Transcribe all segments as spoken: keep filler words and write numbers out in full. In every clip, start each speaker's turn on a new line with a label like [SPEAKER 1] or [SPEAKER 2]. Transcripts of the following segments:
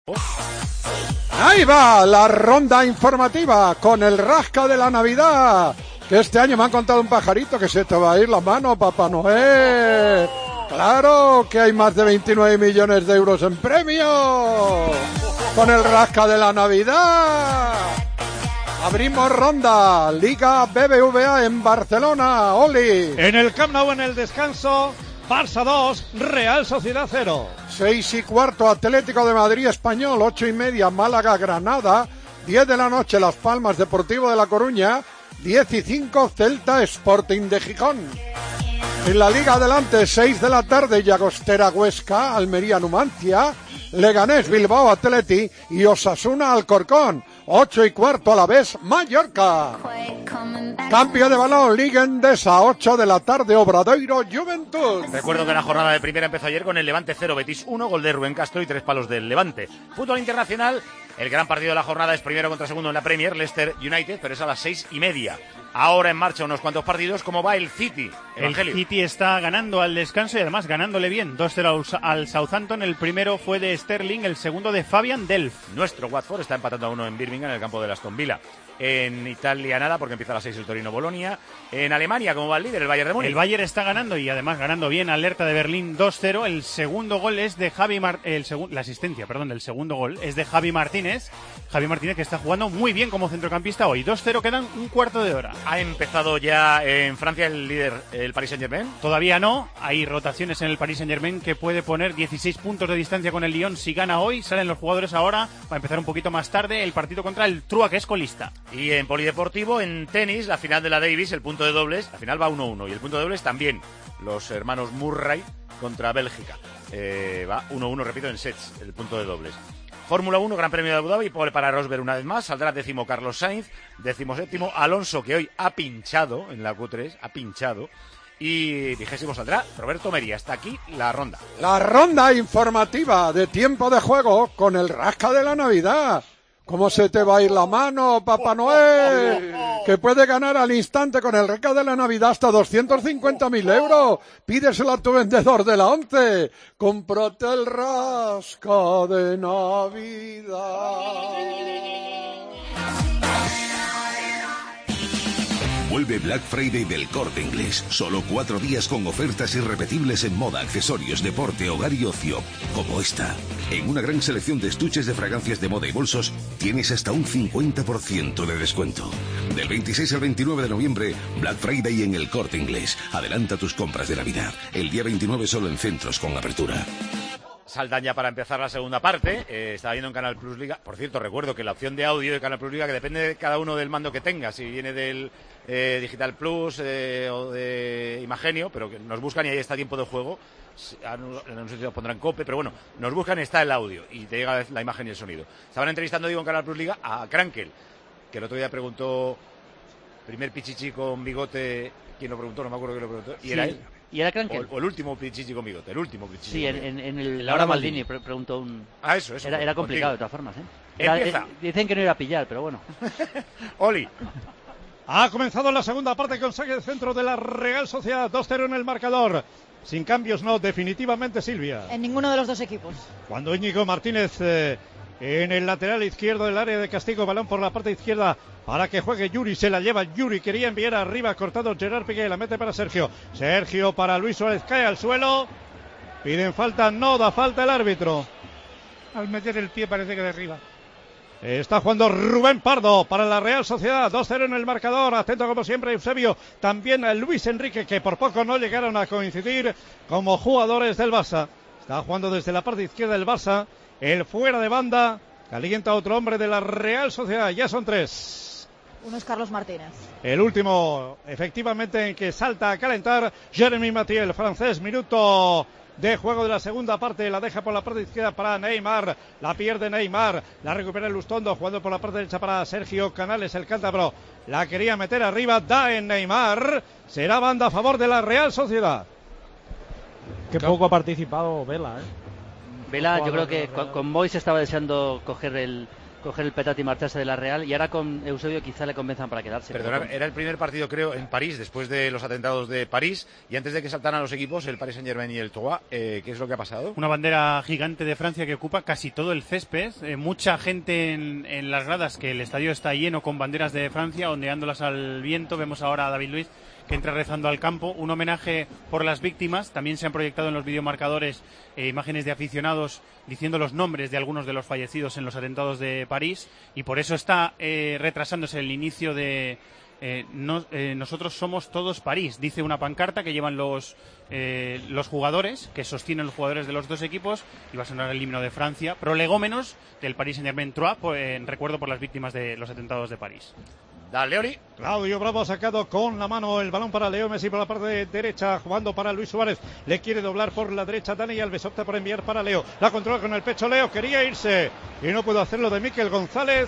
[SPEAKER 1] Ahí va la ronda informativa con el rasca de la Navidad, que este año me han contado un pajarito que se te va a ir la mano, Papá Noel. Claro que hay más de veintinueve millones de euros en premios con el rasca de la Navidad. Abrimos ronda, Liga B B V A en Barcelona, Oli.
[SPEAKER 2] En el Camp Nou, en el descanso, Barça dos, Real Sociedad cero.
[SPEAKER 1] Seis y cuarto, Atlético de Madrid Español, ocho y media, Málaga Granada, diez de la noche, Las Palmas Deportivo de La Coruña, diez y cinco, Celta Sporting de Gijón. En la Liga adelante, seis de la tarde, Llagostera Huesca, Almería Numancia, Leganés Bilbao Atleti y Osasuna Alcorcón, ocho y cuarto, Alavés Mallorca. Cambio de balón, Liga Endesa, ocho de la tarde, Obradoiro Juventud.
[SPEAKER 3] Recuerdo que la jornada de primera empezó ayer con el Levante cero, Betis uno, gol de Rubén Castro y tres palos del Levante. Fútbol internacional, el gran partido de la jornada es primero contra segundo en la Premier, Leicester United, pero es a las seis y media. Ahora en marcha unos cuantos partidos. ¿Cómo va el City?
[SPEAKER 4] Evangelio. El City está ganando al descanso y además ganándole bien. dos cero al Southampton. El primero fue de Sterling, el segundo de Fabian Delph.
[SPEAKER 3] Nuestro Watford está empatando a uno en Birmingham, en el campo de Aston Villa. En Italia nada, porque empieza a las seis el Torino-Bolonia. En Alemania, ¿cómo va el líder, el Bayern de Múnich?
[SPEAKER 4] El Bayern está ganando y además ganando bien. Alerta de Berlín dos cero. El segundo gol es de Javi Mar... el segu... La asistencia, perdón, del segundo gol es de Javi Martínez. Javi Martínez que está jugando muy bien como centrocampista hoy. dos cero, quedan un cuarto de hora.
[SPEAKER 3] Ha empezado ya en Francia el líder, el Paris Saint-Germain.
[SPEAKER 4] Todavía no. Hay rotaciones en el Paris Saint-Germain que puede poner dieciséis puntos de distancia con el Lyon si gana hoy. Salen los jugadores ahora. Va a empezar un poquito más tarde el partido contra el Trua, que es colista.
[SPEAKER 3] Y en Polideportivo, en tenis, la final de la Davis, el punto de dobles, la final va uno uno y el punto de dobles también. Los hermanos Murray contra Bélgica. Eh, va uno uno, repito, en sets, el punto de dobles. Fórmula uno, Gran Premio de Abu Dhabi, pole para Rosberg una vez más, saldrá décimo Carlos Sainz, décimo séptimo Alonso, que hoy ha pinchado en la Q tres, ha pinchado, y vigésimo saldrá Roberto Meri. Hasta aquí la ronda.
[SPEAKER 1] La ronda informativa de tiempo de juego con el rasca de la Navidad. ¿Cómo se te va a ir la mano, Papá Noel? Que puede ganar al instante con el rasca de la Navidad hasta doscientos cincuenta mil euros. Pídeselo a tu vendedor de la once. Cómprate el rasca de Navidad.
[SPEAKER 5] Vuelve Black Friday del Corte Inglés. Solo cuatro días con ofertas irrepetibles en moda, accesorios, deporte, hogar y ocio. Como esta. En una gran selección de estuches de fragancias de moda y bolsos, tienes hasta un cincuenta por ciento de descuento. Del veintiséis al veintinueve de noviembre, Black Friday en el Corte Inglés. Adelanta tus compras de Navidad. El día veintinueve solo en centros con apertura.
[SPEAKER 3] Saldan ya para empezar la segunda parte. Eh, estaba viendo en Canal Plus Liga. Por cierto, recuerdo que la opción de audio de Canal Plus Liga, que depende de cada uno del mando que tenga, si viene del eh, Digital Plus eh, o de Imagenio, pero que nos buscan y ahí está tiempo de juego. No sé si lo pondrán cope, pero bueno, nos buscan y está el audio y te llega la imagen y el sonido. Estaban entrevistando, digo, en Canal Plus Liga a Krankel, que el otro día preguntó, primer pichichi con bigote, ¿quién lo preguntó? No me acuerdo quién lo preguntó. Y
[SPEAKER 6] sí.
[SPEAKER 3] era él.
[SPEAKER 6] ¿Y era Krankel?
[SPEAKER 3] O, o el último pichichi con bigote, el último pichichi.
[SPEAKER 6] Sí, en, en, en el Laura Maldini pre preguntó un...
[SPEAKER 3] Ah, eso, eso.
[SPEAKER 6] Era, era complicado
[SPEAKER 3] contigo.
[SPEAKER 6] de todas formas, ¿eh? Era,
[SPEAKER 3] Empieza.
[SPEAKER 6] eh, dicen que no iba a pillar, pero bueno.
[SPEAKER 3] Oli.
[SPEAKER 2] Ha comenzado la segunda parte con saque de centro de la Real Sociedad, dos cero en el marcador. Sin cambios, no, definitivamente, Silvia.
[SPEAKER 7] En ninguno de los dos equipos.
[SPEAKER 2] Cuando Íñigo Martínez eh, en el lateral izquierdo del área de castigo, balón por la parte izquierda para que juegue Yuri, se la lleva Yuri, quería enviar arriba, cortado Gerard Piqué, la mete para Sergio. Sergio para Luis Suárez, cae al suelo. Piden falta, no da falta el árbitro.
[SPEAKER 8] Al meter el pie parece que derriba.
[SPEAKER 2] Está jugando Rubén Pardo para la Real Sociedad, dos cero en el marcador, atento como siempre Eusebio, también a Luis Enrique, que por poco no llegaron a coincidir como jugadores del Barça. Está jugando desde la parte izquierda del Barça, el fuera de banda, calienta otro hombre de la Real Sociedad, ya son tres.
[SPEAKER 7] Uno es Carlos Martínez.
[SPEAKER 2] El último, efectivamente, en que salta a calentar, Jeremy Mathieu, el francés, minuto de juego de la segunda parte, la deja por la parte izquierda para Neymar, la pierde Neymar, la recupera el Lustondo, jugando por la parte derecha para Sergio Canales, el cántabro, la quería meter arriba, da en Neymar, será banda a favor de la Real Sociedad.
[SPEAKER 9] Qué poco ha participado Vela, ¿eh?
[SPEAKER 6] Vela, yo creo que con, con Mois estaba deseando coger el, coger el petate y marcharse de la Real, y ahora con Eusebio quizá le convenzan para quedarse.
[SPEAKER 3] Perdonad, era el primer partido, creo, en París, después de los atentados de París, y antes de que saltaran los equipos, el Paris Saint-Germain y el Troyes, eh, ¿qué es lo que ha pasado?
[SPEAKER 4] Una bandera gigante de Francia que ocupa casi todo el césped, eh, mucha gente en, en las gradas, que el estadio está lleno con banderas de Francia, ondeándolas al viento. Vemos ahora a David Luiz que entra rezando al campo, un homenaje por las víctimas. También se han proyectado en los videomarcadores eh, imágenes de aficionados diciendo los nombres de algunos de los fallecidos en los atentados de París, y por eso está eh, retrasándose el inicio de eh, no, eh, nosotros somos todos París, dice una pancarta que llevan los eh, los jugadores, que sostienen los jugadores de los dos equipos, y va a sonar el himno de Francia, prolegómenos del Paris Saint-Germain Troyes, en recuerdo por las víctimas de los atentados de París.
[SPEAKER 3] Dale, Leoni.
[SPEAKER 2] Claudio Bravo ha sacado con la mano el balón para Leo Messi por la parte derecha, jugando para Luis Suárez. Le quiere doblar por la derecha Dani Alves, opta por enviar para Leo. La controla con el pecho Leo, quería irse y no pudo hacerlo de Mikel González.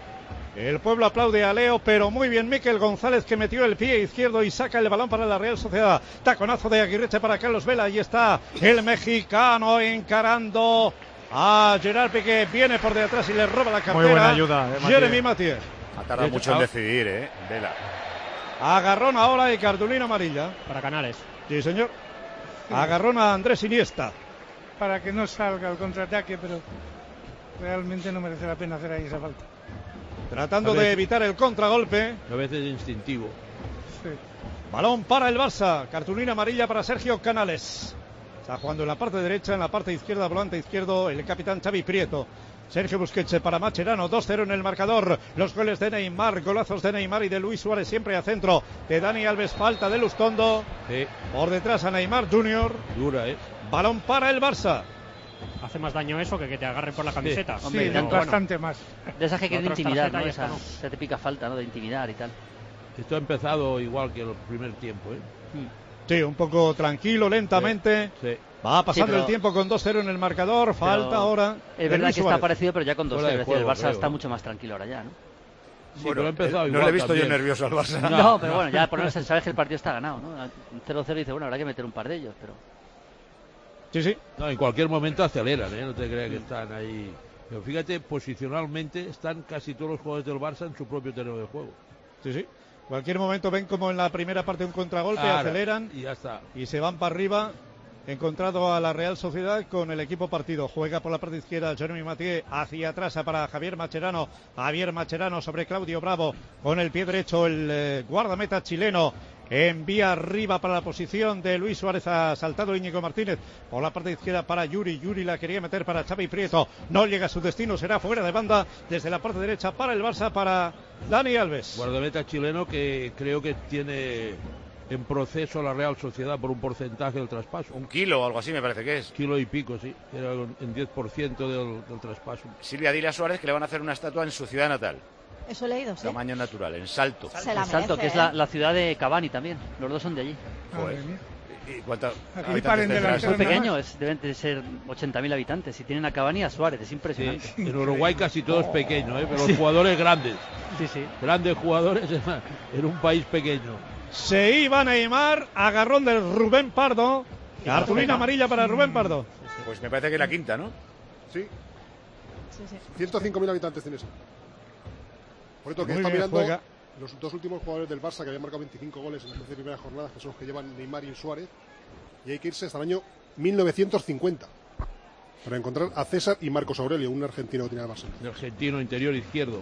[SPEAKER 2] El pueblo aplaude a Leo, pero muy bien Mikel González, que metió el pie izquierdo y saca el balón para la Real Sociedad. Taconazo de Aguirreche para Carlos Vela. Ahí está el mexicano encarando a Gerard Piqué. Viene por detrás y le roba la cartera.
[SPEAKER 9] Muy buena ayuda de
[SPEAKER 2] Jeremy Mathieu.
[SPEAKER 3] Ha tardado mucho en decidir, ¿eh? Vela.
[SPEAKER 2] Agarrón ahora y cartulina amarilla.
[SPEAKER 9] Para Canales.
[SPEAKER 2] Sí, señor. Agarrón a Andrés Iniesta.
[SPEAKER 8] Para que no salga el contraataque, pero realmente no merece la pena hacer ahí esa falta.
[SPEAKER 2] Tratando de evitar el contragolpe.
[SPEAKER 10] A veces instintivo.
[SPEAKER 8] Sí.
[SPEAKER 2] Balón para el Barça. Cartulina amarilla para Sergio Canales. Está jugando en la parte derecha, en la parte izquierda, volante izquierdo, el capitán Xavi Prieto. Sergio Busquets para Mascherano, dos cero en el marcador. Los goles de Neymar, golazos de Neymar y de Luis Suárez siempre a centro. De Dani Alves, falta de Lustondo.
[SPEAKER 10] Sí.
[SPEAKER 2] Por detrás a Neymar Junior.
[SPEAKER 10] Dura, ¿eh?
[SPEAKER 2] Balón para el Barça.
[SPEAKER 9] Hace más daño eso que que te agarren por la camiseta.
[SPEAKER 8] Sí,
[SPEAKER 6] Hombre,
[SPEAKER 8] sí,
[SPEAKER 6] tanto,
[SPEAKER 8] bastante más.
[SPEAKER 6] De esas que quieren
[SPEAKER 9] Otros
[SPEAKER 6] intimidar,
[SPEAKER 9] tarjeta
[SPEAKER 6] ¿no?
[SPEAKER 9] y
[SPEAKER 6] Esa,
[SPEAKER 9] esto no.
[SPEAKER 6] esa típica falta, ¿no? De intimidar y tal.
[SPEAKER 10] Esto ha empezado igual que el primer tiempo, ¿eh?
[SPEAKER 2] Sí, un poco tranquilo, lentamente.
[SPEAKER 10] Sí.
[SPEAKER 2] Va pasando
[SPEAKER 6] Sí, pero-
[SPEAKER 2] el tiempo con dos cero en el marcador. Falta
[SPEAKER 6] Pero
[SPEAKER 2] ahora.
[SPEAKER 6] Es
[SPEAKER 2] de
[SPEAKER 6] verdad
[SPEAKER 2] Luis
[SPEAKER 6] que
[SPEAKER 2] Suárez.
[SPEAKER 6] está parecido, pero ya con dos
[SPEAKER 10] Fuera
[SPEAKER 6] cero.
[SPEAKER 10] de
[SPEAKER 6] Es decir, el
[SPEAKER 10] juego,
[SPEAKER 6] Barça
[SPEAKER 10] creo.
[SPEAKER 6] está mucho más tranquilo ahora ya, ¿no?
[SPEAKER 10] Sí, pero ha empezado
[SPEAKER 3] eh,
[SPEAKER 10] igual
[SPEAKER 3] no le he visto
[SPEAKER 10] también.
[SPEAKER 3] yo nervioso al Barça.
[SPEAKER 6] No,
[SPEAKER 10] No,
[SPEAKER 6] pero
[SPEAKER 10] no.
[SPEAKER 6] bueno, ya por lo menos sabes que el partido está ganado, ¿no? cero cero dice, bueno, habrá que meter un par de ellos, pero...
[SPEAKER 2] Sí, sí.
[SPEAKER 10] No, en cualquier momento aceleran, ¿eh? No te creas que están ahí. Pero fíjate, posicionalmente están casi todos los jugadores del Barça en su propio terreno de juego.
[SPEAKER 2] Sí, sí. Cualquier momento ven como en la primera parte un contragolpe,
[SPEAKER 10] Ahora,
[SPEAKER 2] aceleran
[SPEAKER 10] Y ya está.
[SPEAKER 2] y se van para arriba. Encontrado a la Real Sociedad con el equipo partido. Juega por la parte izquierda Jeremy Mathieu, hacia atrás para Javier Mascherano. Javier Mascherano sobre Claudio Bravo. Con el pie derecho el eh, guardameta chileno. Envía arriba para la posición de Luis Suárez. Ha saltado Íñigo Martínez. Por la parte izquierda para Yuri. Yuri la quería meter para Xavi Prieto. No llega a su destino. Será fuera de banda. Desde la parte derecha para el Barça, para Dani Alves.
[SPEAKER 10] Guardameta chileno que creo que tiene en proceso la Real Sociedad por un porcentaje del traspaso.
[SPEAKER 3] Un kilo o algo así me parece que es.
[SPEAKER 10] Kilo y pico, sí. Era en diez por ciento del, del traspaso.
[SPEAKER 3] Silvia, dile a Suárez que le van a hacer una estatua en su ciudad natal.
[SPEAKER 7] Eso he leído, sí.
[SPEAKER 3] Tamaño natural, en Salto.
[SPEAKER 7] Se la
[SPEAKER 6] El Salto,
[SPEAKER 7] merece,
[SPEAKER 6] que es
[SPEAKER 7] ¿eh?
[SPEAKER 6] la, la ciudad de Cavani también. Los dos son de allí.
[SPEAKER 3] Joder.
[SPEAKER 8] Madre mía.
[SPEAKER 3] ¿Y cuántos
[SPEAKER 8] Aquí
[SPEAKER 3] habitantes
[SPEAKER 8] paren
[SPEAKER 3] tendrá
[SPEAKER 8] delantero
[SPEAKER 3] eso?
[SPEAKER 6] Es muy
[SPEAKER 8] nada
[SPEAKER 6] pequeño,
[SPEAKER 8] más.
[SPEAKER 6] es, deben de ser ochenta mil habitantes. Si tienen a Cavani y a Suárez, es
[SPEAKER 10] Sí,
[SPEAKER 6] impresionante.
[SPEAKER 10] en Uruguay casi todo es pequeño, ¿eh? Pero los jugadores grandes.
[SPEAKER 6] Sí, sí.
[SPEAKER 10] Grandes jugadores en, en un país pequeño.
[SPEAKER 2] Se iba Neymar. Agarrón del Rubén Pardo. Cartulina amarilla para Rubén Pardo.
[SPEAKER 3] Pues me parece que la quinta, ¿no?
[SPEAKER 11] Sí,
[SPEAKER 7] Sí, sí.
[SPEAKER 11] ciento cinco mil habitantes tiene eso. Por esto que
[SPEAKER 2] Muy
[SPEAKER 11] está
[SPEAKER 2] bien,
[SPEAKER 11] mirando
[SPEAKER 2] juega.
[SPEAKER 11] los dos últimos jugadores del Barça que habían marcado veinticinco goles en las doce primeras jornadas, que son los que llevan Neymar y Suárez, y hay que irse hasta el año mil novecientos cincuenta para encontrar a César y Marcos Aurelio, un argentino que tiene el Barça.
[SPEAKER 10] El argentino interior izquierdo.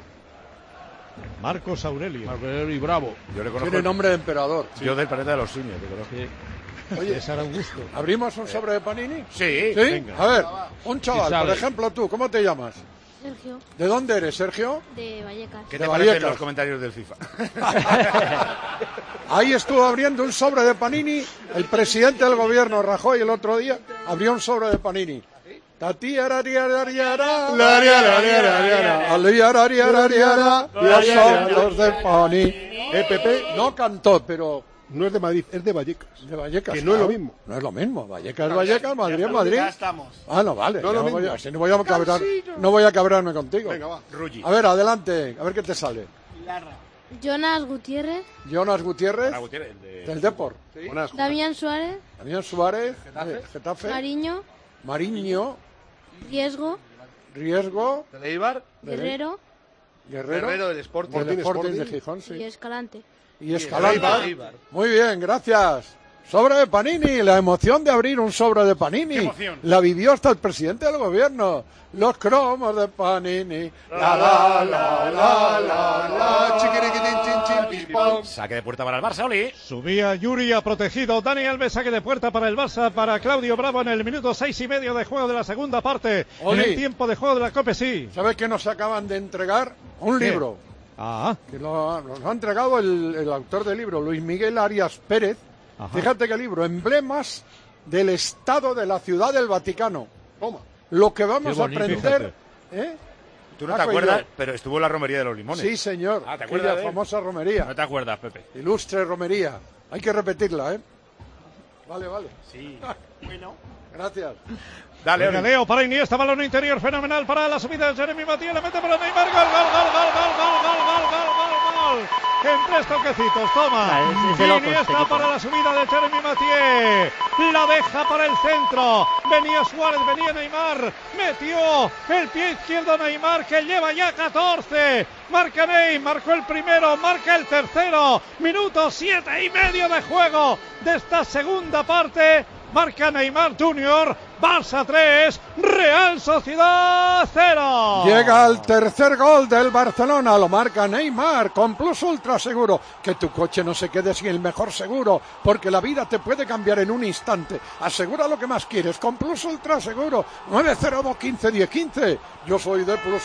[SPEAKER 2] Marcos Aurelio.
[SPEAKER 10] Marcos Aurelio y Bravo.
[SPEAKER 3] Yo le conozco.
[SPEAKER 1] Tiene nombre de emperador.
[SPEAKER 3] Yo del planeta de los simios, le conozco.
[SPEAKER 10] Sí.
[SPEAKER 1] Oye,
[SPEAKER 2] César Augusto.
[SPEAKER 1] ¿abrimos un sobre de Panini?
[SPEAKER 3] Sí.
[SPEAKER 1] ¿Sí?
[SPEAKER 2] Venga.
[SPEAKER 1] A ver, un chaval,
[SPEAKER 10] Sí, sale.
[SPEAKER 1] por ejemplo tú, ¿cómo te llamas?
[SPEAKER 12] Sergio,
[SPEAKER 1] ¿De dónde eres, Sergio?
[SPEAKER 12] de Vallecas.
[SPEAKER 3] ¿Qué
[SPEAKER 1] De
[SPEAKER 3] te parecen
[SPEAKER 1] Vallecas.
[SPEAKER 3] los comentarios del FIFA?
[SPEAKER 1] Ahí estuvo abriendo un sobre de Panini el presidente del gobierno, Rajoy, el otro día abrió un sobre de Panini. Tati arariarariara, lariarariarariara, aliarariarariara, los sobres de Panini.
[SPEAKER 11] Eh, Pepe,
[SPEAKER 1] No cantó, pero
[SPEAKER 11] no es de Madrid, es de Vallecas.
[SPEAKER 1] de Vallecas.
[SPEAKER 11] Que no es lo
[SPEAKER 1] claro.
[SPEAKER 11] mismo.
[SPEAKER 1] No es lo mismo. Vallecas es Vallecas, Madrid es Madrid.
[SPEAKER 13] Ya estamos.
[SPEAKER 1] Ah, no, vale.
[SPEAKER 11] No es
[SPEAKER 1] ya
[SPEAKER 11] lo
[SPEAKER 1] no voy
[SPEAKER 11] mismo.
[SPEAKER 1] a- así no voy a cabrar, no voy a cabrarme contigo.
[SPEAKER 11] Venga, va.
[SPEAKER 3] Ruggi.
[SPEAKER 1] A ver, adelante, a ver qué te sale.
[SPEAKER 12] Jonas Gutiérrez,
[SPEAKER 1] Jonas Gutiérrez,
[SPEAKER 3] Ana Gutiérrez, el de-
[SPEAKER 1] del Depor.
[SPEAKER 11] Buenas.
[SPEAKER 12] Damián Suárez,
[SPEAKER 1] Damián Suárez, eh, Getafe,
[SPEAKER 12] Mariño,
[SPEAKER 1] Mariño,
[SPEAKER 12] Riesgo,
[SPEAKER 1] Riesgo.
[SPEAKER 13] Del Eibar.
[SPEAKER 12] Guerrero.
[SPEAKER 1] Guerrero.
[SPEAKER 13] Guerrero del Sporting.
[SPEAKER 1] Del Sporting de
[SPEAKER 11] Sporting.
[SPEAKER 1] Gijón, sí.
[SPEAKER 12] Y Escalante.
[SPEAKER 1] Y Escalante.
[SPEAKER 13] Eibar.
[SPEAKER 1] Muy bien, gracias. Sobre de Panini, la emoción de abrir un sobre de Panini.
[SPEAKER 4] ¡Qué emoción!
[SPEAKER 1] La vivió hasta el presidente del gobierno. Los cromos de Panini. La la la la la la.
[SPEAKER 11] Chiquiriquitín, chin, chin, pim, pam.
[SPEAKER 3] Saque de puerta para el Barça, Oli.
[SPEAKER 2] Subía Yuri, ha protegido Dani Alves, saque de puerta para el Barça, para Claudio Bravo en el minuto seis y medio de juego de la segunda parte.
[SPEAKER 1] Oli.
[SPEAKER 2] En el tiempo de juego de la Copa, sí.
[SPEAKER 1] ¿Sabes qué nos acaban de entregar? Un
[SPEAKER 2] ¿Qué?
[SPEAKER 1] libro.
[SPEAKER 2] Ah,
[SPEAKER 1] Que lo- nos ha entregado el, el autor del libro, Luis Miguel Arias Pérez.
[SPEAKER 2] ajá.
[SPEAKER 1] Fíjate qué libro, emblemas del Estado de la Ciudad del Vaticano.
[SPEAKER 11] Toma.
[SPEAKER 1] Lo que vamos
[SPEAKER 10] Qué
[SPEAKER 1] a
[SPEAKER 10] bonito.
[SPEAKER 1] aprender. ¿eh?
[SPEAKER 3] Tú no
[SPEAKER 1] Ah,
[SPEAKER 3] te
[SPEAKER 1] soy
[SPEAKER 3] acuerdas,
[SPEAKER 1] yo.
[SPEAKER 3] pero estuvo en la romería de los limones.
[SPEAKER 1] Sí, señor.
[SPEAKER 3] Ah, ¿te
[SPEAKER 1] Aquella
[SPEAKER 3] acuerdas de él?
[SPEAKER 1] famosa romería.
[SPEAKER 3] No te acuerdas, Pepe.
[SPEAKER 1] Ilustre romería. Hay que repetirla, ¿eh? Vale, vale.
[SPEAKER 3] Sí.
[SPEAKER 1] Bueno. Gracias.
[SPEAKER 3] Dale,
[SPEAKER 2] Venga,
[SPEAKER 3] Oli.
[SPEAKER 2] Leo para Iniesta, balón interior fenomenal para la subida de Jeremy Matías, la mete para Neymar, gol, gol, gol, gol, gol, gol, gol, gol, gol, gol, gol. En tres toquecitos, toma.
[SPEAKER 6] Ah, es- es de locos este
[SPEAKER 2] Iniesta
[SPEAKER 6] equipo.
[SPEAKER 2] para la subida de Jeremy Matías, la deja para el centro, venía Suárez, venía Neymar, metió el pie izquierdo Neymar que lleva ya catorce, marca Ney, marcó el primero, marca el tercero, minuto siete y medio de juego de esta segunda parte. Marca Neymar Junior, Barça tres, Real Sociedad cero.
[SPEAKER 1] Llega el tercer gol del Barcelona, lo marca Neymar con Plus Ultra Seguro. Que tu coche no se quede sin el mejor seguro, porque la vida te puede cambiar en un instante. Asegura lo que más quieres con Plus Ultra Seguro. nueve cero dos uno cinco uno cero uno cinco. Yo soy de Plus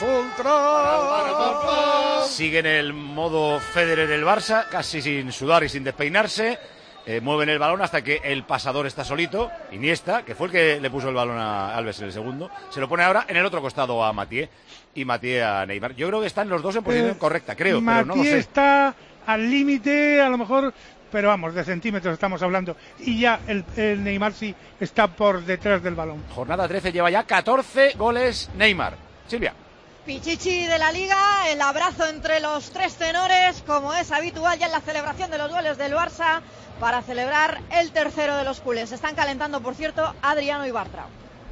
[SPEAKER 1] Ultra.
[SPEAKER 3] Sigue en el modo Federer del Barça, casi sin sudar y sin despeinarse. Eh, mueven el balón hasta que el pasador está solito, Iniesta, que fue el que le puso el balón a Alves en el segundo, se lo pone ahora en el otro costado a Mathieu y Mathieu a Neymar. Yo creo que están los dos en posición
[SPEAKER 8] Eh,
[SPEAKER 3] correcta, creo, pero no lo
[SPEAKER 8] Mathieu
[SPEAKER 3] sé.
[SPEAKER 8] está al límite, a lo mejor, pero vamos, de centímetros estamos hablando. Y ya el, el Neymar sí está por detrás del balón.
[SPEAKER 3] Jornada trece, lleva ya catorce goles Neymar. Silvia.
[SPEAKER 7] Pichichi de la Liga, el abrazo entre los tres tenores, como es habitual ya en la celebración de los goles del Barça, para celebrar el tercero de los culés. Están calentando, por cierto, Adriano y Bartra.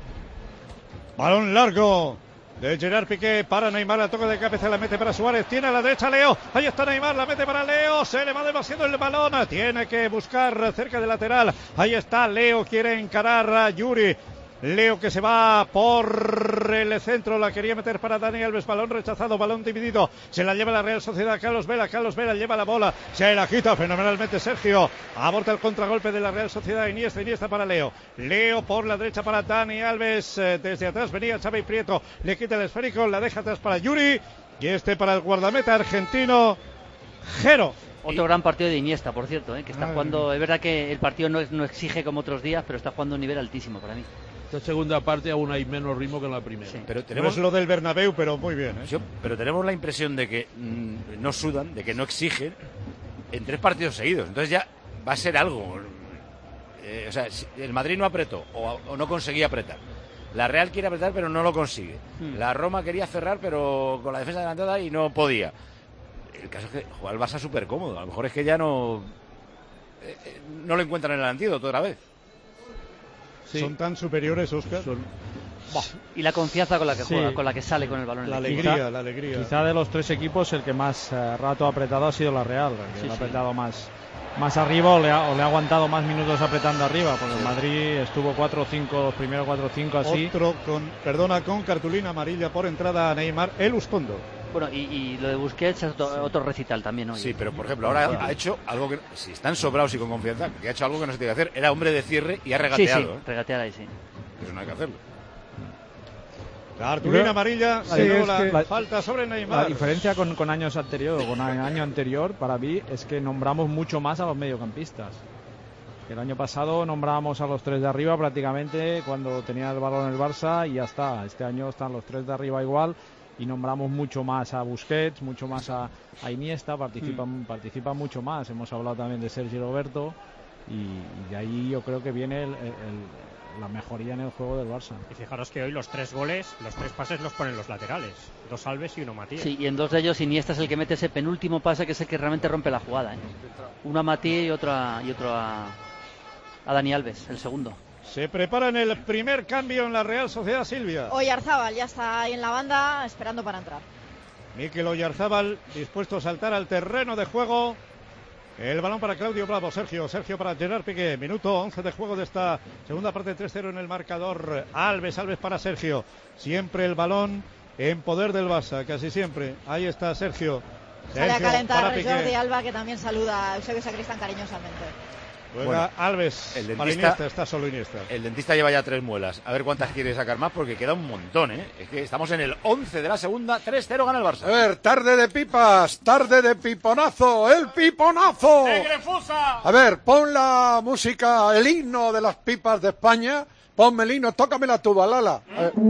[SPEAKER 2] Balón largo de Gerard Piqué para Neymar, la toca de cabeza, la mete para Suárez, tiene a la derecha Leo, ahí está Neymar, la mete para Leo, se le va demasiado el balón, tiene que buscar cerca del lateral, ahí está Leo, quiere encarar a Yuri. Leo que se va por el centro, la quería meter para Dani Alves, balón rechazado, balón dividido, se la lleva la Real Sociedad, Carlos Vela, Carlos Vela lleva la bola, se la quita fenomenalmente Sergio, aborta el contragolpe de la Real Sociedad, Iniesta, Iniesta para Leo, Leo por la derecha para Dani Alves, eh, desde atrás venía Xavi Prieto, le quita el esférico, la deja atrás para Yuri, y este para el guardameta argentino, Jero.
[SPEAKER 6] Otro gran partido de Iniesta, por cierto, ¿eh? que está
[SPEAKER 8] Ay.
[SPEAKER 6] jugando, es verdad que el partido no, es, no exige como otros días, pero está jugando a un nivel altísimo para mí.
[SPEAKER 10] Esta segunda parte aún hay menos ritmo que en la primera.
[SPEAKER 6] Sí.
[SPEAKER 3] Pero
[SPEAKER 2] No
[SPEAKER 3] tenemos,
[SPEAKER 2] es lo del Bernabéu, pero muy bien, ¿eh?
[SPEAKER 3] yo- pero tenemos la impresión de que mm, no sudan, de que no exigen en tres partidos seguidos. Entonces ya va a ser algo. Eh, o sea, si el Madrid no apretó o, o no conseguía apretar. La Real quiere apretar, pero no lo consigue.
[SPEAKER 6] Hmm.
[SPEAKER 3] La Roma quería cerrar, pero con la defensa adelantada y no podía. El caso es que juega el Barça súper cómodo. A lo mejor es que ya no eh, eh, no lo encuentran en el antídoto otra vez.
[SPEAKER 10] Sí.
[SPEAKER 2] Son tan superiores, Óscar.
[SPEAKER 10] Son-
[SPEAKER 6] Y la confianza con la que
[SPEAKER 9] Sí.
[SPEAKER 6] juega, con la que sale con el balón en
[SPEAKER 2] La
[SPEAKER 6] el equipo.
[SPEAKER 2] alegría,
[SPEAKER 9] Quizá-
[SPEAKER 2] la alegría.
[SPEAKER 9] Quizá de los tres equipos el que más eh, rato ha apretado ha sido la Real, que
[SPEAKER 6] Sí,
[SPEAKER 9] lo ha
[SPEAKER 6] sí.
[SPEAKER 9] apretado más, más arriba o le, ha, o le ha aguantado más minutos apretando arriba, porque el Madrid estuvo cuatro o cinco, los primeros cuatro o cinco así.
[SPEAKER 2] Otro con, perdona, con cartulina amarilla por entrada a Neymar, el Ustondo.
[SPEAKER 6] Bueno, y, y lo de Busquets es otro, otro recital también hoy.
[SPEAKER 3] Sí, pero por ejemplo, ahora ha hecho algo que, si están sobrados y con confianza, que ha hecho algo que no se tiene que hacer. Era hombre de cierre y ha
[SPEAKER 6] sí,
[SPEAKER 3] regateado.
[SPEAKER 6] sí,
[SPEAKER 3] ¿eh?
[SPEAKER 6] regatear ahí, sí.
[SPEAKER 3] Eso no hay que hacerlo.
[SPEAKER 2] Cartulina
[SPEAKER 9] Yo-
[SPEAKER 2] amarilla,
[SPEAKER 9] Sí,
[SPEAKER 2] se dio
[SPEAKER 9] es
[SPEAKER 2] la
[SPEAKER 9] que-
[SPEAKER 2] falta sobre
[SPEAKER 9] La
[SPEAKER 2] Neymar.
[SPEAKER 9] diferencia con, con años anteriores, con el año anterior, para mí, es que nombramos mucho más a los mediocampistas. El año pasado nombrábamos a los tres de arriba prácticamente cuando tenía el balón el Barça y ya está. Este año están los tres de arriba igual y nombramos mucho más a Busquets, mucho más a, a Iniesta, participan, participan mucho más. Hemos hablado también de Sergio Roberto y, y de ahí yo creo que viene el- el- el- la mejoría en el juego del Barça.
[SPEAKER 14] Y fijaros que hoy los tres goles, los tres pases los ponen los laterales. Dos Alves y uno Matías.
[SPEAKER 6] Sí, y en dos de ellos Iniesta es el que mete ese penúltimo pase que es el que realmente rompe la jugada. ¿eh? Uno a Matías y otro a, y otro a, a Dani Alves, el segundo.
[SPEAKER 2] Se prepara en el primer cambio en la Real Sociedad, Silvia.
[SPEAKER 7] Oyarzábal ya está ahí en la banda esperando para entrar.
[SPEAKER 2] Mikel Oyarzábal dispuesto a saltar al terreno de juego. El balón para Claudio Bravo, Sergio, Sergio para Gerard Piqué, minuto once de juego de esta segunda parte, tres cero en el marcador. Alves, Alves para Sergio, siempre el balón en poder del Barça, casi siempre. Ahí está Sergio.
[SPEAKER 7] Sale
[SPEAKER 2] Sergio
[SPEAKER 7] a calentar
[SPEAKER 2] para Piqué.
[SPEAKER 7] Jordi Alba, que también saluda a Eusebio Sacristán cariñosamente.
[SPEAKER 2] Juega
[SPEAKER 3] Bueno,
[SPEAKER 2] Alves,
[SPEAKER 3] el
[SPEAKER 2] para
[SPEAKER 3] dentista,
[SPEAKER 2] Iniesta, está solo Iniesta.
[SPEAKER 3] El dentista lleva ya tres muelas. A ver cuántas quiere sacar más, porque queda un montón, ¿eh? Es que estamos en el once de la segunda, tres cero gana el Barça.
[SPEAKER 1] A ver, tarde de pipas, tarde de piponazo, el piponazo. A ver, pon la música, el himno de las pipas de España. Ponme el himno, tócame la tuba, Lala. A ver.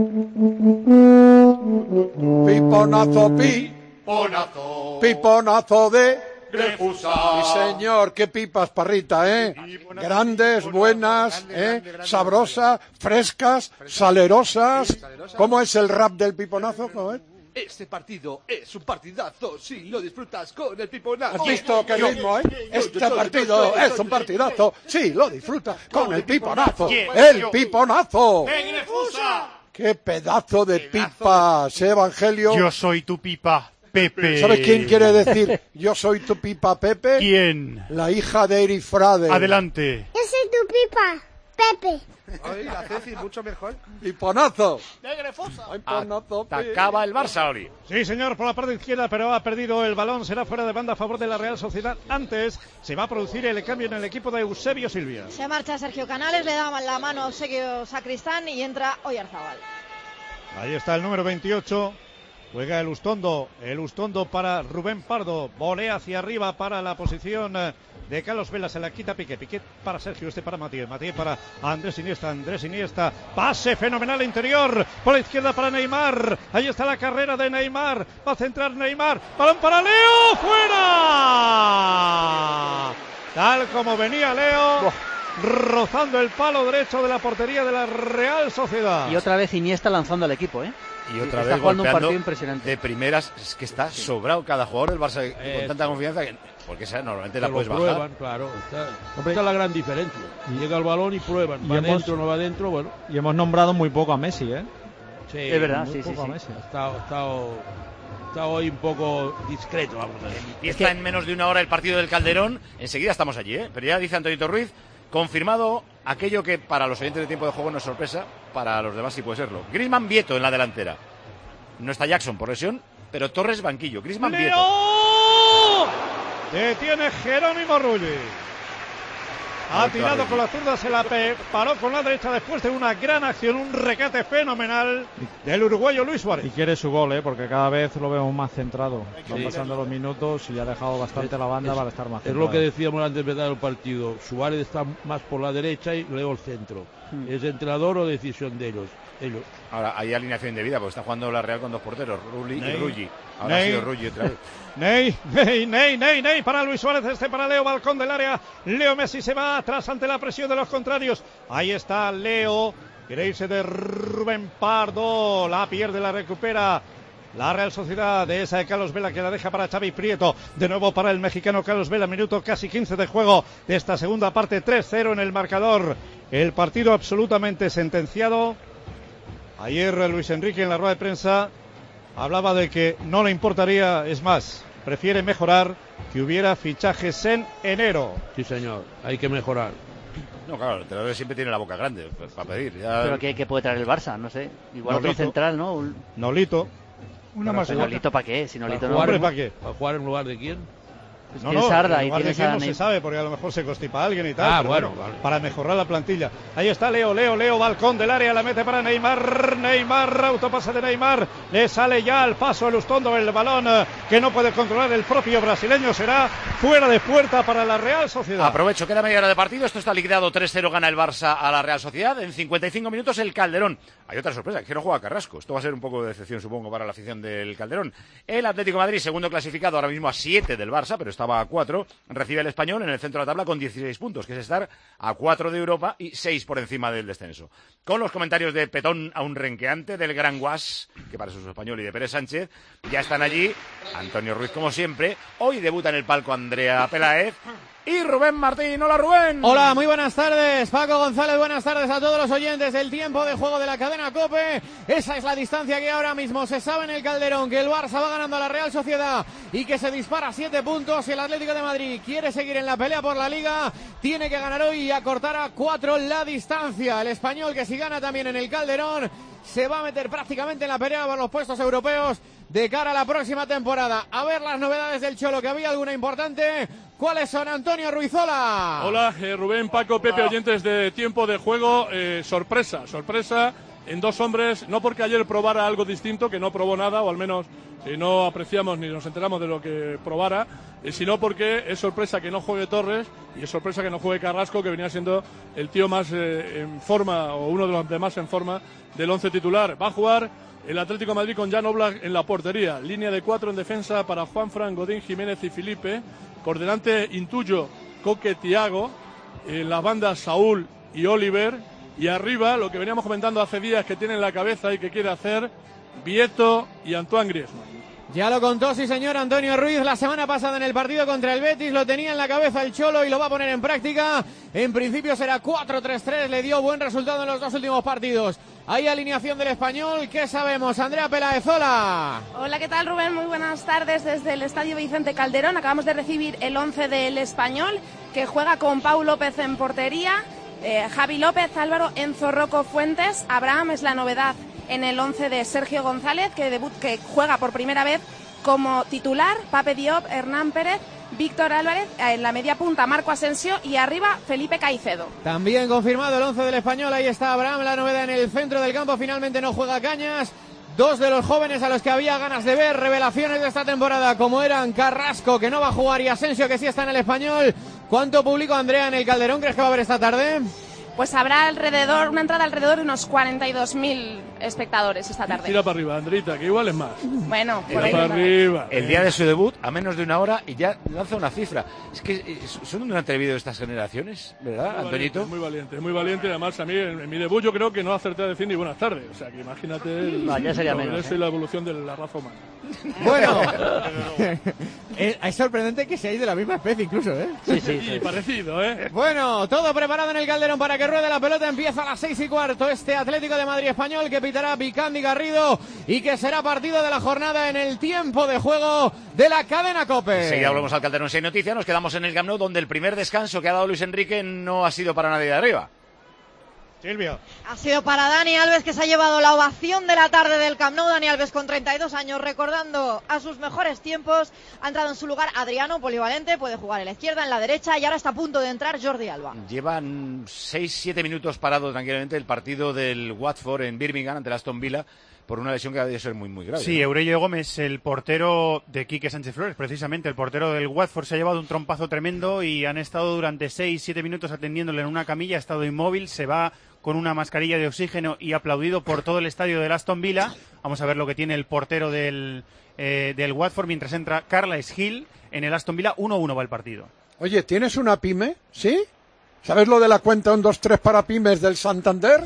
[SPEAKER 1] Piponazo, piponazo, piponazo de...
[SPEAKER 13] Refusa.
[SPEAKER 1] Sí, señor, qué pipas, Parrita, ¿eh? Grandes, buenas, ¿eh? Sabrosas, frescas, salerosas. ¿Cómo es el rap del piponazo? ¿Cómo es?
[SPEAKER 13] Este partido es un partidazo si lo disfrutas con el piponazo.
[SPEAKER 1] ¿Has visto qué ritmo, eh? Este partido es un partidazo. Sí, lo disfruta con el piponazo. ¡El piponazo! ¡Qué pedazo de pipas, Evangelio!
[SPEAKER 4] Yo soy tu pipa, Pepe.
[SPEAKER 1] ¿Sabes quién quiere decir yo soy tu pipa, Pepe?
[SPEAKER 4] ¿Quién?
[SPEAKER 1] La hija de Eri Frade.
[SPEAKER 4] Adelante.
[SPEAKER 12] Yo soy tu pipa, Pepe.
[SPEAKER 13] Ay, la Ceci mucho mejor.
[SPEAKER 1] Piponazo.
[SPEAKER 3] Acaba el Barça, Oli.
[SPEAKER 2] Sí, señor, por la parte izquierda, pero ha perdido el balón. Será fuera de banda a favor de la Real Sociedad. Antes se va a producir el cambio en el equipo de Eusebio Silvia.
[SPEAKER 7] Se marcha Sergio Canales, le da la mano a Eusebio Sacristán y entra Oyarzábal.
[SPEAKER 2] Ahí está el número veintiocho. Juega el Ustondo, el Ustondo para Rubén Pardo, volea hacia arriba para la posición de Carlos Vela, se la quita Piqué, Piqué para Sergio, este para Matías, Matías para Andrés Iniesta, Andrés Iniesta, pase fenomenal interior, por la izquierda para Neymar, ahí está la carrera de Neymar, va a centrar Neymar, balón para Leo, ¡fuera! Tal como venía Leo, rozando el palo derecho de la portería de la Real Sociedad.
[SPEAKER 6] Y otra vez Iniesta lanzando al equipo, ¿eh?
[SPEAKER 3] Y otra
[SPEAKER 6] está
[SPEAKER 3] vez
[SPEAKER 6] jugando un
[SPEAKER 3] golpeando
[SPEAKER 6] partido impresionante.
[SPEAKER 3] De primeras, es que está sobrado cada jugador del Barça eh, con tanta confianza que, porque esa, normalmente la
[SPEAKER 10] lo
[SPEAKER 3] puedes
[SPEAKER 10] prueban,
[SPEAKER 3] bajar.
[SPEAKER 10] Claro, está, esta es la gran diferencia. Y llega el balón y prueban,
[SPEAKER 9] Y
[SPEAKER 10] va
[SPEAKER 9] hemos-
[SPEAKER 10] dentro, no va dentro, bueno.
[SPEAKER 9] Y hemos nombrado muy poco a Messi, ¿eh?
[SPEAKER 10] Sí,
[SPEAKER 6] Es verdad,
[SPEAKER 9] muy
[SPEAKER 6] sí, sí,
[SPEAKER 9] poco a
[SPEAKER 6] sí.
[SPEAKER 9] Messi.
[SPEAKER 10] Ha estado, ha estado, ha estado hoy un poco discreto, vamos a ver.
[SPEAKER 3] Y está en menos de una hora el partido del Calderón. Enseguida estamos allí, ¿eh? Pero ya dice Antonio Ruiz, confirmado aquello que para los oyentes de tiempo de juego no es sorpresa, para los demás sí puede serlo. Griezmann Vieto en la delantera. No está Jackson por lesión, pero Torres banquillo. Griezmann Vieto.
[SPEAKER 2] ¡Leo! Detiene Jerónimo Rulli. Ha
[SPEAKER 3] Alto
[SPEAKER 2] tirado
[SPEAKER 3] Rulli.
[SPEAKER 2] con la zurda, se la pe- paró con la derecha después de una gran acción, un requete fenomenal del uruguayo Luis Suárez.
[SPEAKER 9] Y quiere su gol, ¿eh? Porque cada vez lo vemos más centrado. Van
[SPEAKER 10] Sí.
[SPEAKER 9] pasando los minutos y ha dejado bastante la banda
[SPEAKER 10] Es-
[SPEAKER 9] para estar más
[SPEAKER 10] Es
[SPEAKER 9] centrado.
[SPEAKER 10] lo que decíamos antes de empezar el partido. Suárez está más por la derecha y Leo el centro. ¿Es entrenador o decisión de ellos? ellos.
[SPEAKER 3] Ahora hay alineación indebida porque está jugando la Real con dos porteros, Rulli y
[SPEAKER 2] Ney.
[SPEAKER 3] Ruggi. Ahora
[SPEAKER 2] Ney.
[SPEAKER 3] ha sido Ruggi otra vez.
[SPEAKER 2] Ney, Ney, Ney, Ney, Ney para Luis Suárez, este para Leo, balcón del área. Leo Messi se va atrás ante la presión de los contrarios. Ahí está Leo, quiere irse de Rubén Pardo, la pierde, la recupera la Real Sociedad, de esa de Carlos Vela que la deja para Xavi Prieto, de nuevo para el mexicano Carlos Vela, minuto casi quince de juego de esta segunda parte, tres cero en el marcador. El partido absolutamente sentenciado. Ayer Luis Enrique en la rueda de prensa hablaba de que no le importaría, es más, prefiere mejorar, que hubiera fichajes en enero.
[SPEAKER 10] Sí, señor, hay que mejorar.
[SPEAKER 3] No, claro, el entrenador siempre tiene la boca grande pues, para pedir. Ya...
[SPEAKER 6] Pero ¿qué, qué puede traer el Barça? No sé. Igual otro
[SPEAKER 2] Nolito.
[SPEAKER 6] central, ¿no? Un...
[SPEAKER 2] Nolito.
[SPEAKER 8] Una
[SPEAKER 2] Para
[SPEAKER 8] más.
[SPEAKER 2] hacer-
[SPEAKER 6] ¿Nolito para qué? Si Nolito
[SPEAKER 10] ¿Para
[SPEAKER 6] no...
[SPEAKER 10] jugar,
[SPEAKER 2] Hombre,
[SPEAKER 10] en,
[SPEAKER 2] ¿para qué?
[SPEAKER 10] ¿Para jugar en lugar de quién?
[SPEAKER 6] Pues
[SPEAKER 2] No,
[SPEAKER 6] tienes
[SPEAKER 2] no,
[SPEAKER 6] Arda
[SPEAKER 2] en
[SPEAKER 6] y
[SPEAKER 2] lugar de
[SPEAKER 6] tienes
[SPEAKER 2] quién
[SPEAKER 6] a
[SPEAKER 2] no se
[SPEAKER 6] Ney-
[SPEAKER 2] sabe, porque a lo mejor se constipa alguien y tal.
[SPEAKER 10] Ah,
[SPEAKER 2] pero
[SPEAKER 10] bueno, vale.
[SPEAKER 2] Para mejorar la plantilla. Ahí está Leo, Leo, Leo, balcón del área, la mete para Neymar, Neymar, autopase de Neymar, le sale ya al paso el Ustondo, el balón eh, que no puede controlar el propio brasileño, será fuera de puerta para la Real Sociedad.
[SPEAKER 3] Aprovecho, queda media hora de partido, esto está liquidado, tres cero gana el Barça a la Real Sociedad, en cincuenta y cinco minutos el Calderón. Hay otra sorpresa, que no juega Carrasco, esto va a ser un poco de decepción supongo para la afición del Calderón. El Atlético de Madrid, segundo clasificado ahora mismo a siete del Barça, pero estaba a cuatro, recibe el Español en el centro de la tabla con dieciséis puntos, que es estar a cuatro de Europa y seis por encima del descenso. Con los comentarios de Petón aún renqueante, del Gran Guas, que para eso es español, y de Pérez Sánchez, ya están allí Antonio Ruiz como siempre, hoy debuta en el palco Andrea Peláez, y Rubén Martín. Hola, Rubén.
[SPEAKER 15] Hola, muy buenas tardes, Paco González, buenas tardes a todos los oyentes del tiempo de juego de la cadena COPE. Esa es la distancia que ahora mismo se sabe en el Calderón, que el Barça va ganando a la Real Sociedad y que se dispara a siete puntos. Y el Atlético de Madrid quiere seguir en la pelea por la Liga, tiene que ganar hoy y acortar a cuatro la distancia. El Español, que si gana también en el Calderón, se va a meter prácticamente en la pelea por los puestos europeos de cara a la próxima temporada. A ver las novedades del Cholo, que había alguna importante. ¿Cuáles son, Antonio Ruizola?
[SPEAKER 16] Hola, eh, Rubén, Paco, Pepe, oyentes de tiempo de juego. Eh, sorpresa, sorpresa en dos hombres, no porque ayer probara algo distinto, que no probó nada, o al menos eh, no apreciamos ni nos enteramos de lo que probara, eh, sino porque es sorpresa que no juegue Torres y es sorpresa que no juegue Carrasco, que venía siendo el tío más eh, en forma, o uno de los demás en forma del once titular. Va a jugar el Atlético de Madrid con Jan Oblak en la portería, línea de cuatro en defensa para Juanfran, Godín, Jiménez y Felipe. Por delante Intuyo, Coque, Thiago, en las bandas Saúl y Oliver, y arriba lo que veníamos comentando hace días que tiene en la cabeza y que quiere hacer Vieto y Antoine Griezmann.
[SPEAKER 15] Ya lo contó, sí señor, Antonio Ruiz la semana pasada en el partido contra el Betis, lo tenía en la cabeza el Cholo y lo va a poner en práctica. En principio será cuatro tres tres, le dio buen resultado en los dos últimos partidos. Hay alineación del Español, ¿qué sabemos? Andrea Pelaezola.
[SPEAKER 17] Hola, ¿qué tal, Rubén? Muy buenas tardes desde el Estadio Vicente Calderón. Acabamos de recibir el once del Español, que juega con Pau López en portería, eh, Javi López, Álvaro, Enzo Rocco, Fuentes. Abraham es la novedad en el once de Sergio González, que debut, que juega por primera vez como titular. Pape Diop, Hernán Pérez, Víctor Álvarez, en la media punta Marco Asensio y arriba Felipe Caicedo.
[SPEAKER 15] También confirmado el once del Español, ahí está Abraham, la novedad en el centro del campo, finalmente no juega Cañas. Dos de los jóvenes a los que había ganas de ver revelaciones de esta temporada, como eran Carrasco, que no va a jugar, y Asensio, que sí está en el Español. ¿Cuánto público, Andrea, en el Calderón crees que va a haber esta tarde?
[SPEAKER 17] Pues habrá alrededor, una entrada alrededor de unos cuarenta y dos mil espectadores esta tarde.
[SPEAKER 16] Tira para arriba, Andrita, que igual es más.
[SPEAKER 17] Bueno,
[SPEAKER 16] por ahí para arriba.
[SPEAKER 3] El día de su debut, a menos de una hora, y ya lanza una cifra. Es que son un atrevido estas generaciones, ¿verdad,
[SPEAKER 16] muy
[SPEAKER 3] Antoñito?
[SPEAKER 16] Valiente, muy valiente, muy valiente. Además, a mí, en, en mi debut, yo creo que no acerté a decir ni buenas tardes. O sea, que imagínate el,
[SPEAKER 6] no, ya sería menos,
[SPEAKER 16] ¿eh?
[SPEAKER 6] ¿eh?
[SPEAKER 16] La evolución de la raza humana.
[SPEAKER 15] Bueno, es, es sorprendente que seáis de la misma especie incluso, ¿eh?
[SPEAKER 6] Sí, sí, sí.
[SPEAKER 16] Y parecido, ¿eh?
[SPEAKER 15] Bueno, todo preparado en el Calderón para que ruede la pelota. Empieza a las seis y cuarto este Atlético de Madrid Español, que pitará Vicandi Garrido y que será partido de la jornada en el tiempo de juego de la cadena COPE.
[SPEAKER 3] Enseguida volvemos al Calderón si hay noticias. Nos quedamos en el Camp Nou, donde el primer descanso que ha dado Luis Enrique no ha sido para nadie de arriba.
[SPEAKER 2] Silvia.
[SPEAKER 7] Ha sido para Dani Alves, que se ha llevado la ovación de la tarde del Camp Nou. Dani Alves, con treinta y dos años, recordando a sus mejores tiempos. Ha entrado en su lugar Adriano, polivalente, puede jugar en la izquierda, en la derecha, y ahora está a punto de entrar Jordi Alba.
[SPEAKER 3] Llevan seis siete minutos parado tranquilamente el partido del Watford en Birmingham ante el Aston Villa, por una lesión que ha de ser muy muy grave.
[SPEAKER 4] Sí,
[SPEAKER 3] ¿no?
[SPEAKER 4] Eurelio Gómez, el portero de Quique Sánchez Flores, precisamente el portero del Watford, se ha llevado un trompazo tremendo y han estado durante seis siete minutos atendiéndole en una camilla, ha estado inmóvil, se va con una mascarilla de oxígeno y aplaudido por todo el estadio del Aston Villa. Vamos a ver lo que tiene el portero del, eh, del Watford mientras entra Carles Gil en el Aston Villa. uno uno va el partido.
[SPEAKER 1] Oye, ¿tienes una pyme? ¿Sí? ¿Sabes lo de la cuenta uno dos tres para pymes del Santander?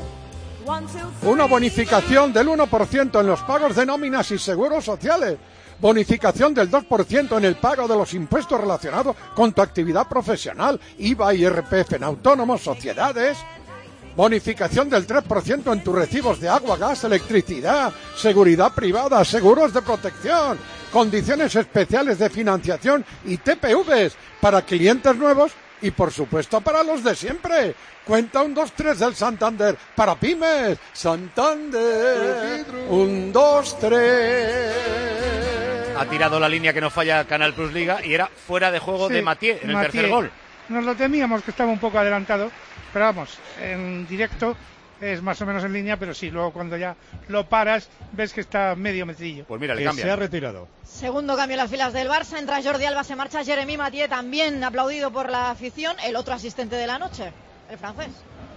[SPEAKER 1] Una bonificación del uno por ciento en los pagos de nóminas y seguros sociales. Bonificación del dos por ciento en el pago de los impuestos relacionados con tu actividad profesional. I V A y R P F en autónomos, sociedades. Bonificación del tres por ciento en tus recibos de agua, gas, electricidad, seguridad privada, seguros de protección, condiciones especiales de financiación y T P Vs para clientes nuevos y, por supuesto, para los de siempre. Cuenta uno dos tres del Santander para pymes. Santander, uno dos tres.
[SPEAKER 3] Ha tirado la línea que no falla Canal Plus Liga y era fuera de juego
[SPEAKER 8] Sí,
[SPEAKER 3] de Mathieu en el
[SPEAKER 8] Mathieu.
[SPEAKER 3] tercer gol.
[SPEAKER 8] Nos lo temíamos, que estaba un poco adelantado, pero vamos, en directo es más o menos en línea, pero sí, luego cuando ya lo paras ves que está medio metrillo.
[SPEAKER 3] Pues mira, le
[SPEAKER 2] Que
[SPEAKER 3] cambia.
[SPEAKER 2] se ha retirado.
[SPEAKER 7] Segundo cambio en las filas del Barça, entra Jordi Alba, se marcha Jeremy Mathieu, también aplaudido por la afición, el otro asistente de la noche, el francés.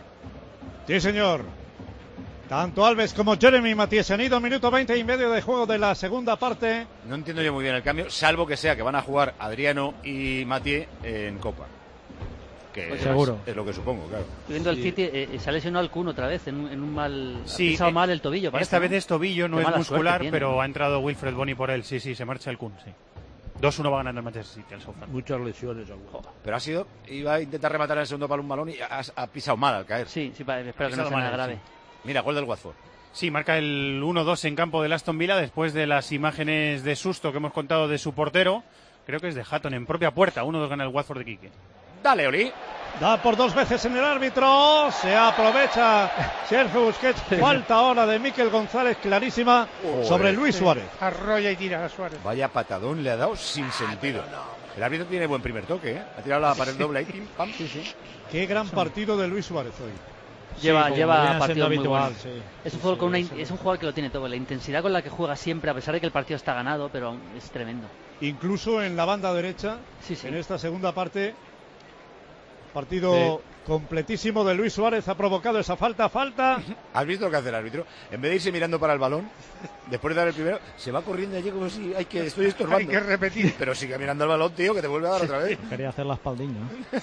[SPEAKER 2] Sí, señor. Tanto Alves como Jeremy Mathieu se han ido, minuto veinte y medio de juego de la segunda parte.
[SPEAKER 3] No entiendo yo muy bien el cambio, salvo que sea que van a jugar Adriano y Mathieu en Copa. Que
[SPEAKER 6] Pues
[SPEAKER 3] es,
[SPEAKER 6] seguro.
[SPEAKER 3] es lo que supongo, claro.
[SPEAKER 6] Viendo el
[SPEAKER 3] Sí.
[SPEAKER 6] City, eh, se ha lesionado el Kun otra vez en un, en un mal...
[SPEAKER 4] Sí,
[SPEAKER 6] ha pisado
[SPEAKER 4] eh,
[SPEAKER 6] mal el tobillo, parece,
[SPEAKER 4] esta
[SPEAKER 6] ¿no?
[SPEAKER 4] vez es tobillo, no
[SPEAKER 6] Qué
[SPEAKER 4] es
[SPEAKER 6] mala
[SPEAKER 4] muscular,
[SPEAKER 6] suerte tiene.
[SPEAKER 4] pero ha entrado Wilfred Bony por él. Sí, sí, se marcha el Kun, sí. dos uno va ganando el Manchester City al Southampton.
[SPEAKER 10] Muchas lesiones algunas.
[SPEAKER 3] Pero ha sido, iba a intentar rematar en el segundo palo un balón y ha, ha pisado mal al caer.
[SPEAKER 6] Sí, sí, espero que no sea nada grave.
[SPEAKER 3] Sí. Mira, gol del Watford.
[SPEAKER 4] Sí, marca el uno dos en campo del Aston Villa después de las imágenes de susto que hemos contado de su portero. Creo que es de Hatton en propia puerta. uno dos gana el Watford de Quique.
[SPEAKER 3] Dale, Oli.
[SPEAKER 2] Da por dos veces en el árbitro. Se aprovecha Sergio Busquets. Falta ahora de Mikel González clarísima oh, sobre Luis
[SPEAKER 8] sí.
[SPEAKER 2] Suárez.
[SPEAKER 8] Arrolla y tira a Suárez.
[SPEAKER 3] Vaya patadón le ha dado sin sentido. El árbitro tiene buen primer toque, ¿eh? Ha tirado la pared doble ahí. Pim, pam.
[SPEAKER 6] Sí, sí.
[SPEAKER 2] Qué gran partido de Luis Suárez hoy.
[SPEAKER 6] Lleva,
[SPEAKER 9] sí,
[SPEAKER 6] lleva partido muy
[SPEAKER 9] habitual,
[SPEAKER 6] bueno.
[SPEAKER 9] Sí.
[SPEAKER 6] Es, un
[SPEAKER 9] sí,
[SPEAKER 6] jugador
[SPEAKER 9] sí,
[SPEAKER 6] con una,
[SPEAKER 9] sí.
[SPEAKER 6] es un jugador que lo tiene todo. La intensidad con la que juega siempre, a pesar de que el partido está ganado, pero es tremendo.
[SPEAKER 2] Incluso en la banda derecha,
[SPEAKER 6] sí, sí.
[SPEAKER 2] en esta segunda parte, partido sí. completísimo de Luis Suárez. Ha provocado esa falta, falta.
[SPEAKER 3] ¿Has visto lo que hace el árbitro? En vez de irse mirando para el balón, después de dar el primero, se va corriendo allí como si hay que estoy estorbando.
[SPEAKER 8] Hay que repetir.
[SPEAKER 3] Pero sigue mirando el balón, tío, que te vuelve a dar otra vez.
[SPEAKER 9] Quería hacer la espaldilla.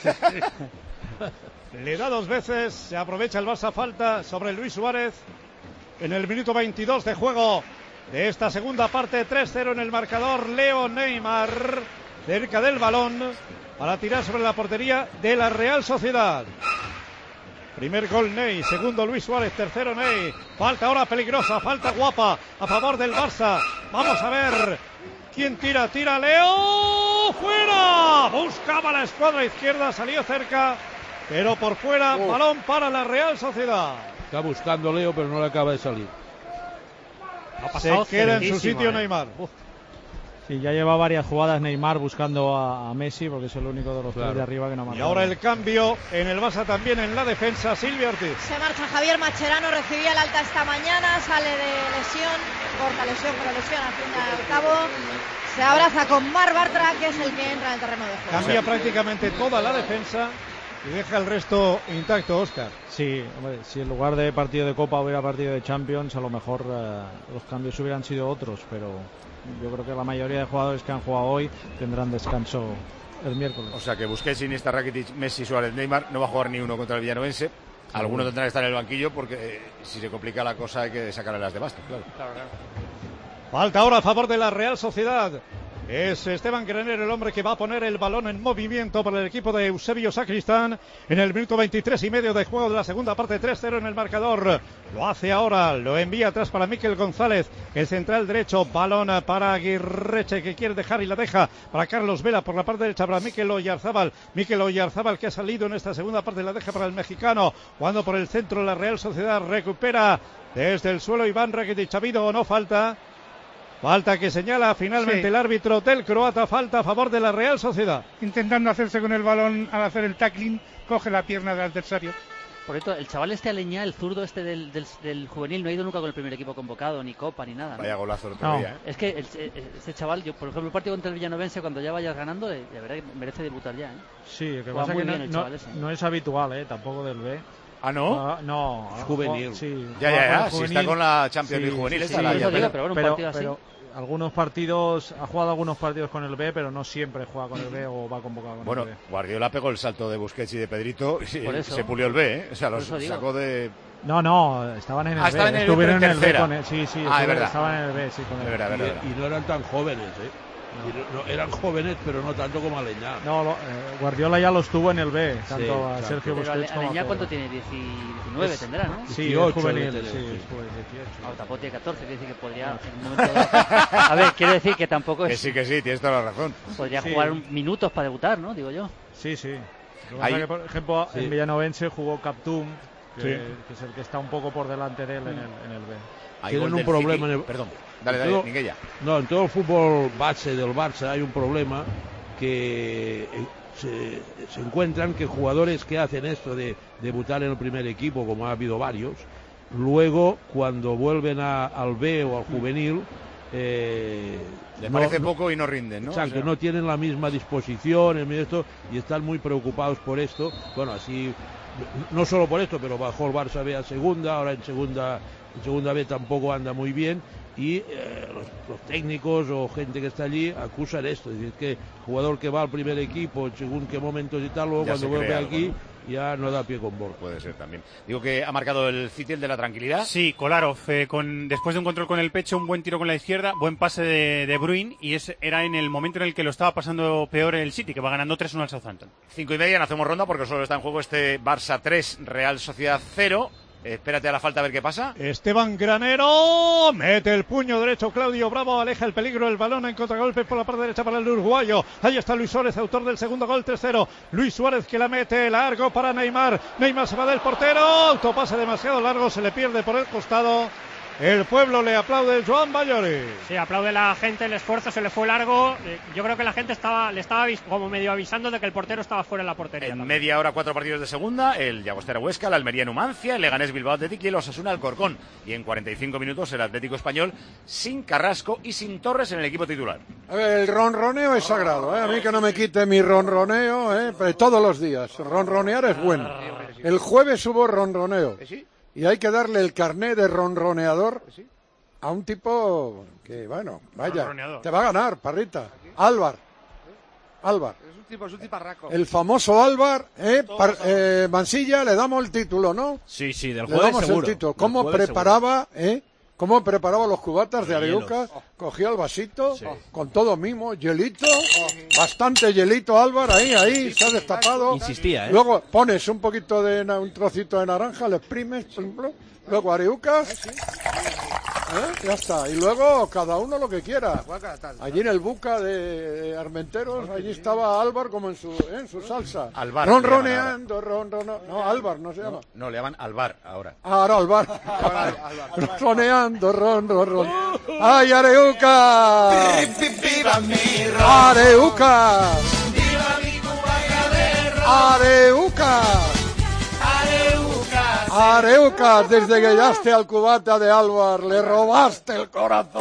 [SPEAKER 2] Le da dos veces, se aprovecha el Barça, falta sobre Luis Suárez en el minuto veintidós de juego de esta segunda parte. Tres cero en el marcador. Leo Neymar cerca del balón para tirar sobre la portería de la Real Sociedad. Primer gol Ney, segundo Luis Suárez, tercero Ney. Falta ahora peligrosa, falta guapa a favor del Barça. Vamos a ver quién tira, tira Leo, fuera. Buscaba la escuadra izquierda, salió cerca, pero por fuera, oh. Balón para la Real Sociedad.
[SPEAKER 10] Está buscando Leo, pero no le acaba de salir.
[SPEAKER 2] Se queda en su sitio eh. Neymar. Uf.
[SPEAKER 9] Sí, ya lleva varias jugadas Neymar buscando a, a Messi, porque es el único de los claro. tres de arriba que no manda.
[SPEAKER 2] Y ahora el cambio en el Barça también en la defensa, Silvia Ortiz.
[SPEAKER 7] Se marcha Javier Mascherano, recibía el alta esta mañana, sale de lesión, corta lesión, pero lesión al fin y al cabo. Se abraza con Marc Bartra, que es el que entra en el terreno de juego.
[SPEAKER 2] Cambia prácticamente toda la defensa y deja el resto intacto, Óscar.
[SPEAKER 9] Sí, hombre, si en lugar de partido de Copa hubiera partido de Champions, a lo mejor eh, los cambios hubieran sido otros, pero yo creo que la mayoría de jugadores que han jugado hoy tendrán descanso el miércoles.
[SPEAKER 3] O sea que Busquets, Iniesta, Rakitic, Messi, Suárez, Neymar, no va a jugar ni uno contra el Villanovense. Alguno tendrá que estar en el banquillo porque eh, si se complica la cosa hay que sacarle las de basto, claro.
[SPEAKER 6] Claro, claro.
[SPEAKER 2] Falta ahora a favor de la Real Sociedad. Es Esteban Grener el hombre que va a poner el balón en movimiento para el equipo de Eusebio Sacristán en el minuto veintitrés y medio de juego de la segunda parte. Tres cero en el marcador. Lo hace ahora, lo envía atrás para Mikel González, el central derecho. Balón para Aguirreche, que quiere dejar y la deja para Carlos Vela por la parte derecha para Mikel Oyarzábal. Mikel Oyarzábal, que ha salido en esta segunda parte, la deja para el mexicano. Jugando por el centro, la Real Sociedad recupera desde el suelo Iván Rakitic. ¿Ha habido o no falta? Falta que señala finalmente sí. el árbitro del croata, falta a favor de la Real Sociedad.
[SPEAKER 8] Intentando hacerse con el balón al hacer el tackling, coge la pierna del adversario.
[SPEAKER 6] Por esto, el chaval este Aleñá, el zurdo este del, del, del juvenil, no ha ido nunca con el primer equipo convocado, ni Copa, ni nada. ¿no?
[SPEAKER 3] Vaya golazo el otro
[SPEAKER 6] no.
[SPEAKER 3] día, ¿eh?
[SPEAKER 6] Es que el, ese chaval, yo por ejemplo el partido contra el Villanovense, cuando ya vayas ganando, de, de verdad que merece debutar ya, ¿eh?
[SPEAKER 9] Sí, que pasa que no, no, no es habitual, ¿eh? Tampoco del B.
[SPEAKER 3] ¿Ah, no?
[SPEAKER 9] Uh, no.
[SPEAKER 10] Es juvenil.
[SPEAKER 9] Sí.
[SPEAKER 3] Ya, ya, ya. Si está con la Champions League sí, juvenil,
[SPEAKER 9] sí,
[SPEAKER 3] esta
[SPEAKER 9] sí,
[SPEAKER 3] la
[SPEAKER 9] sí,
[SPEAKER 3] ya,
[SPEAKER 9] pero,
[SPEAKER 6] pero, bueno, un
[SPEAKER 9] pero,
[SPEAKER 6] partido así.
[SPEAKER 9] pero algunos partidos, ha jugado algunos partidos con el B, pero no siempre juega con el B o va convocado con
[SPEAKER 3] bueno,
[SPEAKER 9] el B.
[SPEAKER 3] Bueno, Guardiola pegó el salto de Busquets y de Pedrito y se pulió el B, ¿eh? O sea, los sacó de...
[SPEAKER 9] No, no, estaban en el
[SPEAKER 3] ah,
[SPEAKER 9] B.
[SPEAKER 3] En el
[SPEAKER 9] Estuvieron
[SPEAKER 3] en
[SPEAKER 9] el B con él. Sí, sí,
[SPEAKER 3] ah, es verdad.
[SPEAKER 9] Estaban en el B, sí, con
[SPEAKER 3] el
[SPEAKER 9] B.
[SPEAKER 3] Verdad,
[SPEAKER 10] y,
[SPEAKER 3] verdad.
[SPEAKER 10] y no eran tan jóvenes, ¿eh? No. No, eran jóvenes, pero no tanto como Aleñá.
[SPEAKER 9] No, lo, eh, Guardiola ya los tuvo en el B, tanto
[SPEAKER 10] sí,
[SPEAKER 9] a Sergio
[SPEAKER 6] pero
[SPEAKER 9] Busquets como a
[SPEAKER 6] Aleñá, ¿cuánto tiene? diecinueve es, tendrá, ¿no?
[SPEAKER 9] Sí,
[SPEAKER 10] dieciocho,
[SPEAKER 9] es juvenil,
[SPEAKER 10] sí,
[SPEAKER 9] sí,
[SPEAKER 10] sí.
[SPEAKER 9] es dieciocho.
[SPEAKER 6] Ah, tampoco tiene catorce, quiere decir que podría en un momento dado... A ver, quiere decir que tampoco es...
[SPEAKER 3] Que sí, que sí, tienes toda la razón.
[SPEAKER 6] Podría
[SPEAKER 9] sí.
[SPEAKER 6] jugar minutos para debutar, ¿no? Digo yo.
[SPEAKER 9] Sí, sí. Lo que
[SPEAKER 3] Ahí...
[SPEAKER 9] pasa que, por ejemplo, sí. en Villanovense jugó Captum, que,
[SPEAKER 2] sí.
[SPEAKER 9] que es el que está un poco por delante de él en el, en el B.
[SPEAKER 10] Tienen un problema en el...
[SPEAKER 3] Perdón, dale, dale,
[SPEAKER 10] todo...
[SPEAKER 3] Miguel.
[SPEAKER 10] No, en todo el fútbol base del Barça hay un problema que se, se encuentran que jugadores que hacen esto de debutar en el primer equipo, como ha habido varios, luego cuando vuelven a, al B o al juvenil eh,
[SPEAKER 3] les
[SPEAKER 10] no,
[SPEAKER 3] parece poco y no rinden, ¿no?
[SPEAKER 10] Exacto,
[SPEAKER 3] o sea...
[SPEAKER 10] no tienen la misma disposición en esto y están muy preocupados por esto. Bueno, así no solo por esto, pero bajó el Barça B a segunda, ahora en segunda en segunda B tampoco anda muy bien. Y eh, los, los técnicos o gente que está allí acusan esto, es decir, que jugador que va al primer equipo según qué momentos y tal, luego
[SPEAKER 3] ya
[SPEAKER 10] cuando vuelve
[SPEAKER 3] algo,
[SPEAKER 10] aquí
[SPEAKER 3] ¿no?
[SPEAKER 10] ya no da pie con bola.
[SPEAKER 3] Puede ser también. Digo que ha marcado el City, el de la tranquilidad.
[SPEAKER 4] Sí, Kolarov, eh, con, después de un control con el pecho, un buen tiro con la izquierda, buen pase de, de Bruin, y ese era en el momento en el que lo estaba pasando peor el City, que va ganando tres uno al Southampton.
[SPEAKER 3] Cinco y media, no hacemos ronda porque solo está en juego este Barça tres, Real Sociedad cero. Espérate a la falta a ver qué pasa.
[SPEAKER 2] Esteban Granero mete el puño derecho. Claudio Bravo aleja el peligro. El balón en contragolpe por la parte derecha para el uruguayo. Ahí está Luis Suárez, autor del segundo gol, tres cero. Luis Suárez que la mete largo para Neymar. Neymar se va del portero. Autopase demasiado largo. Se le pierde por el costado. El pueblo le aplaude, Joan Bayori.
[SPEAKER 14] Sí, aplaude la gente, el esfuerzo se le fue largo. Yo creo que la gente estaba le estaba como medio avisando de que el portero estaba fuera de la portería.
[SPEAKER 3] En
[SPEAKER 14] también.
[SPEAKER 3] media hora, cuatro partidos de segunda. El Llagostera Huesca, el Almería Numancia, el Leganés Bilbao Athletic y el Osasuna Alcorcón. Y en cuarenta y cinco minutos el Atlético Español sin Carrasco y sin Torres en el equipo titular.
[SPEAKER 1] El ronroneo es sagrado, ¿eh? A mí que no me quite mi ronroneo, ¿eh? Pero todos los días. Ronronear es bueno. El jueves hubo ronroneo. Y hay que darle el carné de ronroneador a un tipo que, bueno, vaya, te va a ganar, Parrita. Álvar. Álvar.
[SPEAKER 13] Es un tipo, es un tiparraco.
[SPEAKER 1] El famoso Álvar, ¿eh? Par, eh, Mansilla, le damos el título, ¿no?
[SPEAKER 18] Sí, sí, del
[SPEAKER 1] le
[SPEAKER 18] jueves
[SPEAKER 1] damos
[SPEAKER 18] seguro.
[SPEAKER 1] el título. ¿Cómo preparaba, eh? ¿Cómo preparaba los cubatas de Areuca? Cogía el vasito, sí, con todo mimo, hielito, oh, bastante hielito, Álvaro, ahí, ahí, se ha destapado.
[SPEAKER 18] Insistía, ¿eh?
[SPEAKER 1] Luego pones un poquito de, un trocito de naranja, le exprimes, luego Areucas, ¿eh? Ya está. Y luego cada uno lo que quiera. Allí en el Buca de Armenteros, allí estaba Álvaro como en su, ¿eh? en su salsa.
[SPEAKER 3] Alvar.
[SPEAKER 1] Ronroneando, ronroneando. No, Álvaro no se llama.
[SPEAKER 3] No, no, le llaman Alvar ahora.
[SPEAKER 1] Ahora Álvaro. Ronroneando, ron, ron, ron. ¡Ay, Areuca! ¡Areuca! ¡Areuca! Areucas, desde que llegaste al cubata de Álvar, le robaste el corazón.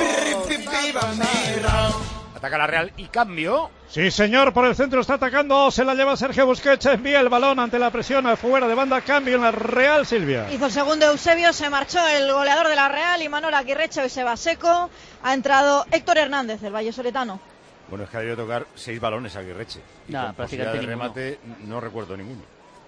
[SPEAKER 3] Ataca la Real y cambio.
[SPEAKER 2] Sí, señor, por el centro está atacando, se la lleva Sergio Busquets, envía el balón ante la presión afuera de banda, cambio en la Real, Silvia.
[SPEAKER 7] Hizo el segundo Eusebio, se marchó el goleador de la Real, Imanol Aguirreche, y se va seco. Ha entrado Héctor Hernández, el vallesoletano.
[SPEAKER 3] Bueno, es que ha debido tocar seis balones a Aguirreche. Y nah, con posibilidad de remate no recuerdo ninguno.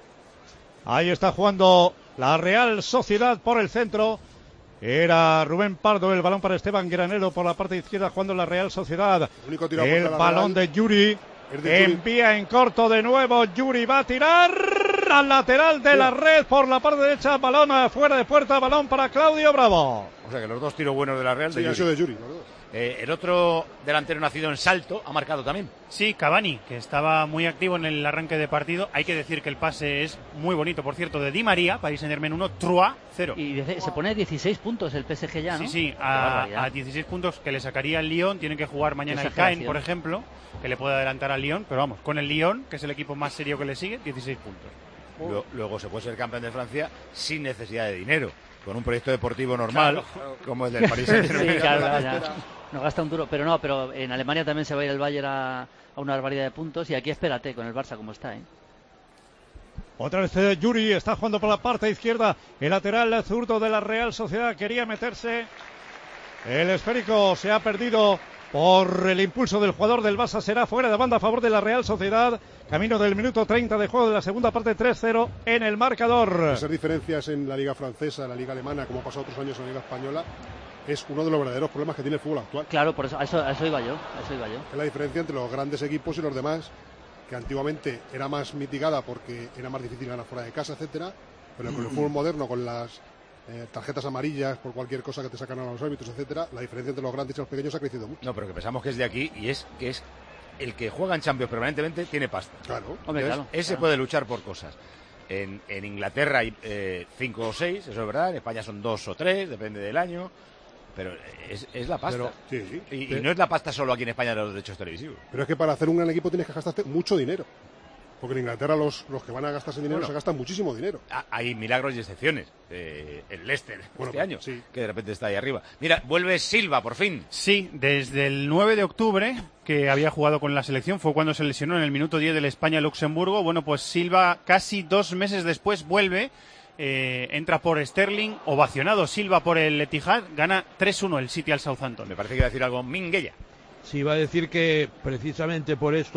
[SPEAKER 2] Ahí está jugando la Real Sociedad por el centro. Era Rubén Pardo, el balón para Esteban Granero por la parte izquierda jugando la Real Sociedad. El, el balón de Yuri. De envía Yuri. En corto de nuevo. Yuri va a tirar al lateral de la red por la parte derecha. Balón afuera de puerta. Balón para Claudio Bravo.
[SPEAKER 3] O sea que los dos tiros buenos de la Real.
[SPEAKER 11] Sí,
[SPEAKER 3] de
[SPEAKER 11] ha sido de Yuri.
[SPEAKER 3] Eh, el otro delantero nacido en Salto ha marcado también.
[SPEAKER 4] Sí, Cavani, que estaba muy activo en el arranque de partido. Hay que decir que el pase es muy bonito, por cierto, de Di María, Paris Saint-Germain uno, Troyes cero.
[SPEAKER 6] Y se pone dieciséis puntos el P S G ya, ¿no?
[SPEAKER 4] Sí, sí, a, a dieciséis puntos que le saría el Lyon. Tienen que jugar mañana el Caen, por ejemplo, que le puede adelantar al Lyon. Pero vamos, con el Lyon, que es el equipo más serio que le sigue, dieciséis puntos.
[SPEAKER 3] Luego, luego se puede ser campeón de Francia sin necesidad de dinero, con un proyecto deportivo normal, claro, como el del Paris Saint-Germain.
[SPEAKER 6] Sí, claro, ya. No gasta un duro, pero no, pero en Alemania también se va a ir el Bayern a, a una barbaridad de puntos y aquí espérate con el Barça como está, ¿eh?
[SPEAKER 2] Otra vez eh, Yuri está jugando por la parte izquierda, el lateral zurdo de la Real Sociedad quería meterse, el esférico se ha perdido por el impulso del jugador del Barça, será fuera de banda a favor de la Real Sociedad, camino del minuto treinta de juego de la segunda parte, tres cero en el marcador.
[SPEAKER 11] Esas diferencias en la liga francesa, en la liga alemana, como ha pasado otros años en la liga española, es uno de los verdaderos problemas que tiene el fútbol actual.
[SPEAKER 6] Claro, por eso, a eso, a eso iba yo, a eso iba yo.
[SPEAKER 11] Es la diferencia entre los grandes equipos y los demás, que antiguamente era más mitigada porque era más difícil ganar fuera de casa, etcétera, pero con el fútbol moderno, con las eh, tarjetas amarillas por cualquier cosa que te sacan a los árbitros, etcétera, la diferencia entre los grandes y los pequeños ha crecido mucho.
[SPEAKER 3] No, pero que pensamos que es de aquí y es que es el que juega en Champions permanentemente tiene pasta.
[SPEAKER 11] Claro.
[SPEAKER 6] Hombre, claro,
[SPEAKER 3] ese
[SPEAKER 6] claro.
[SPEAKER 3] puede luchar por cosas. En, en Inglaterra hay eh, cinco o seis, eso es verdad. En España son dos o tres, depende del año. Pero es, es la pasta.
[SPEAKER 11] Pero, sí, sí.
[SPEAKER 3] Y,
[SPEAKER 11] pero,
[SPEAKER 3] y no es la pasta solo aquí en España de los derechos televisivos.
[SPEAKER 11] Pero es que para hacer un gran equipo tienes que gastarte mucho dinero. Porque en Inglaterra los, los que van a gastarse dinero bueno, se gastan muchísimo dinero.
[SPEAKER 3] Hay milagros y excepciones. Eh, el Leicester
[SPEAKER 11] bueno,
[SPEAKER 3] este año,
[SPEAKER 11] sí.
[SPEAKER 3] que de repente está ahí arriba. Mira, vuelve Silva, por fin.
[SPEAKER 4] Sí, desde el nueve de octubre, que había jugado con la selección, fue cuando se lesionó en el minuto diez del España-Luxemburgo. Bueno, pues Silva casi dos meses después vuelve. Eh, entra por Sterling, ovacionado Silva por el Etihad, gana tres uno el City al Southampton.
[SPEAKER 3] Me parece que iba a decir algo Minguella.
[SPEAKER 10] Sí, va a decir que precisamente por esto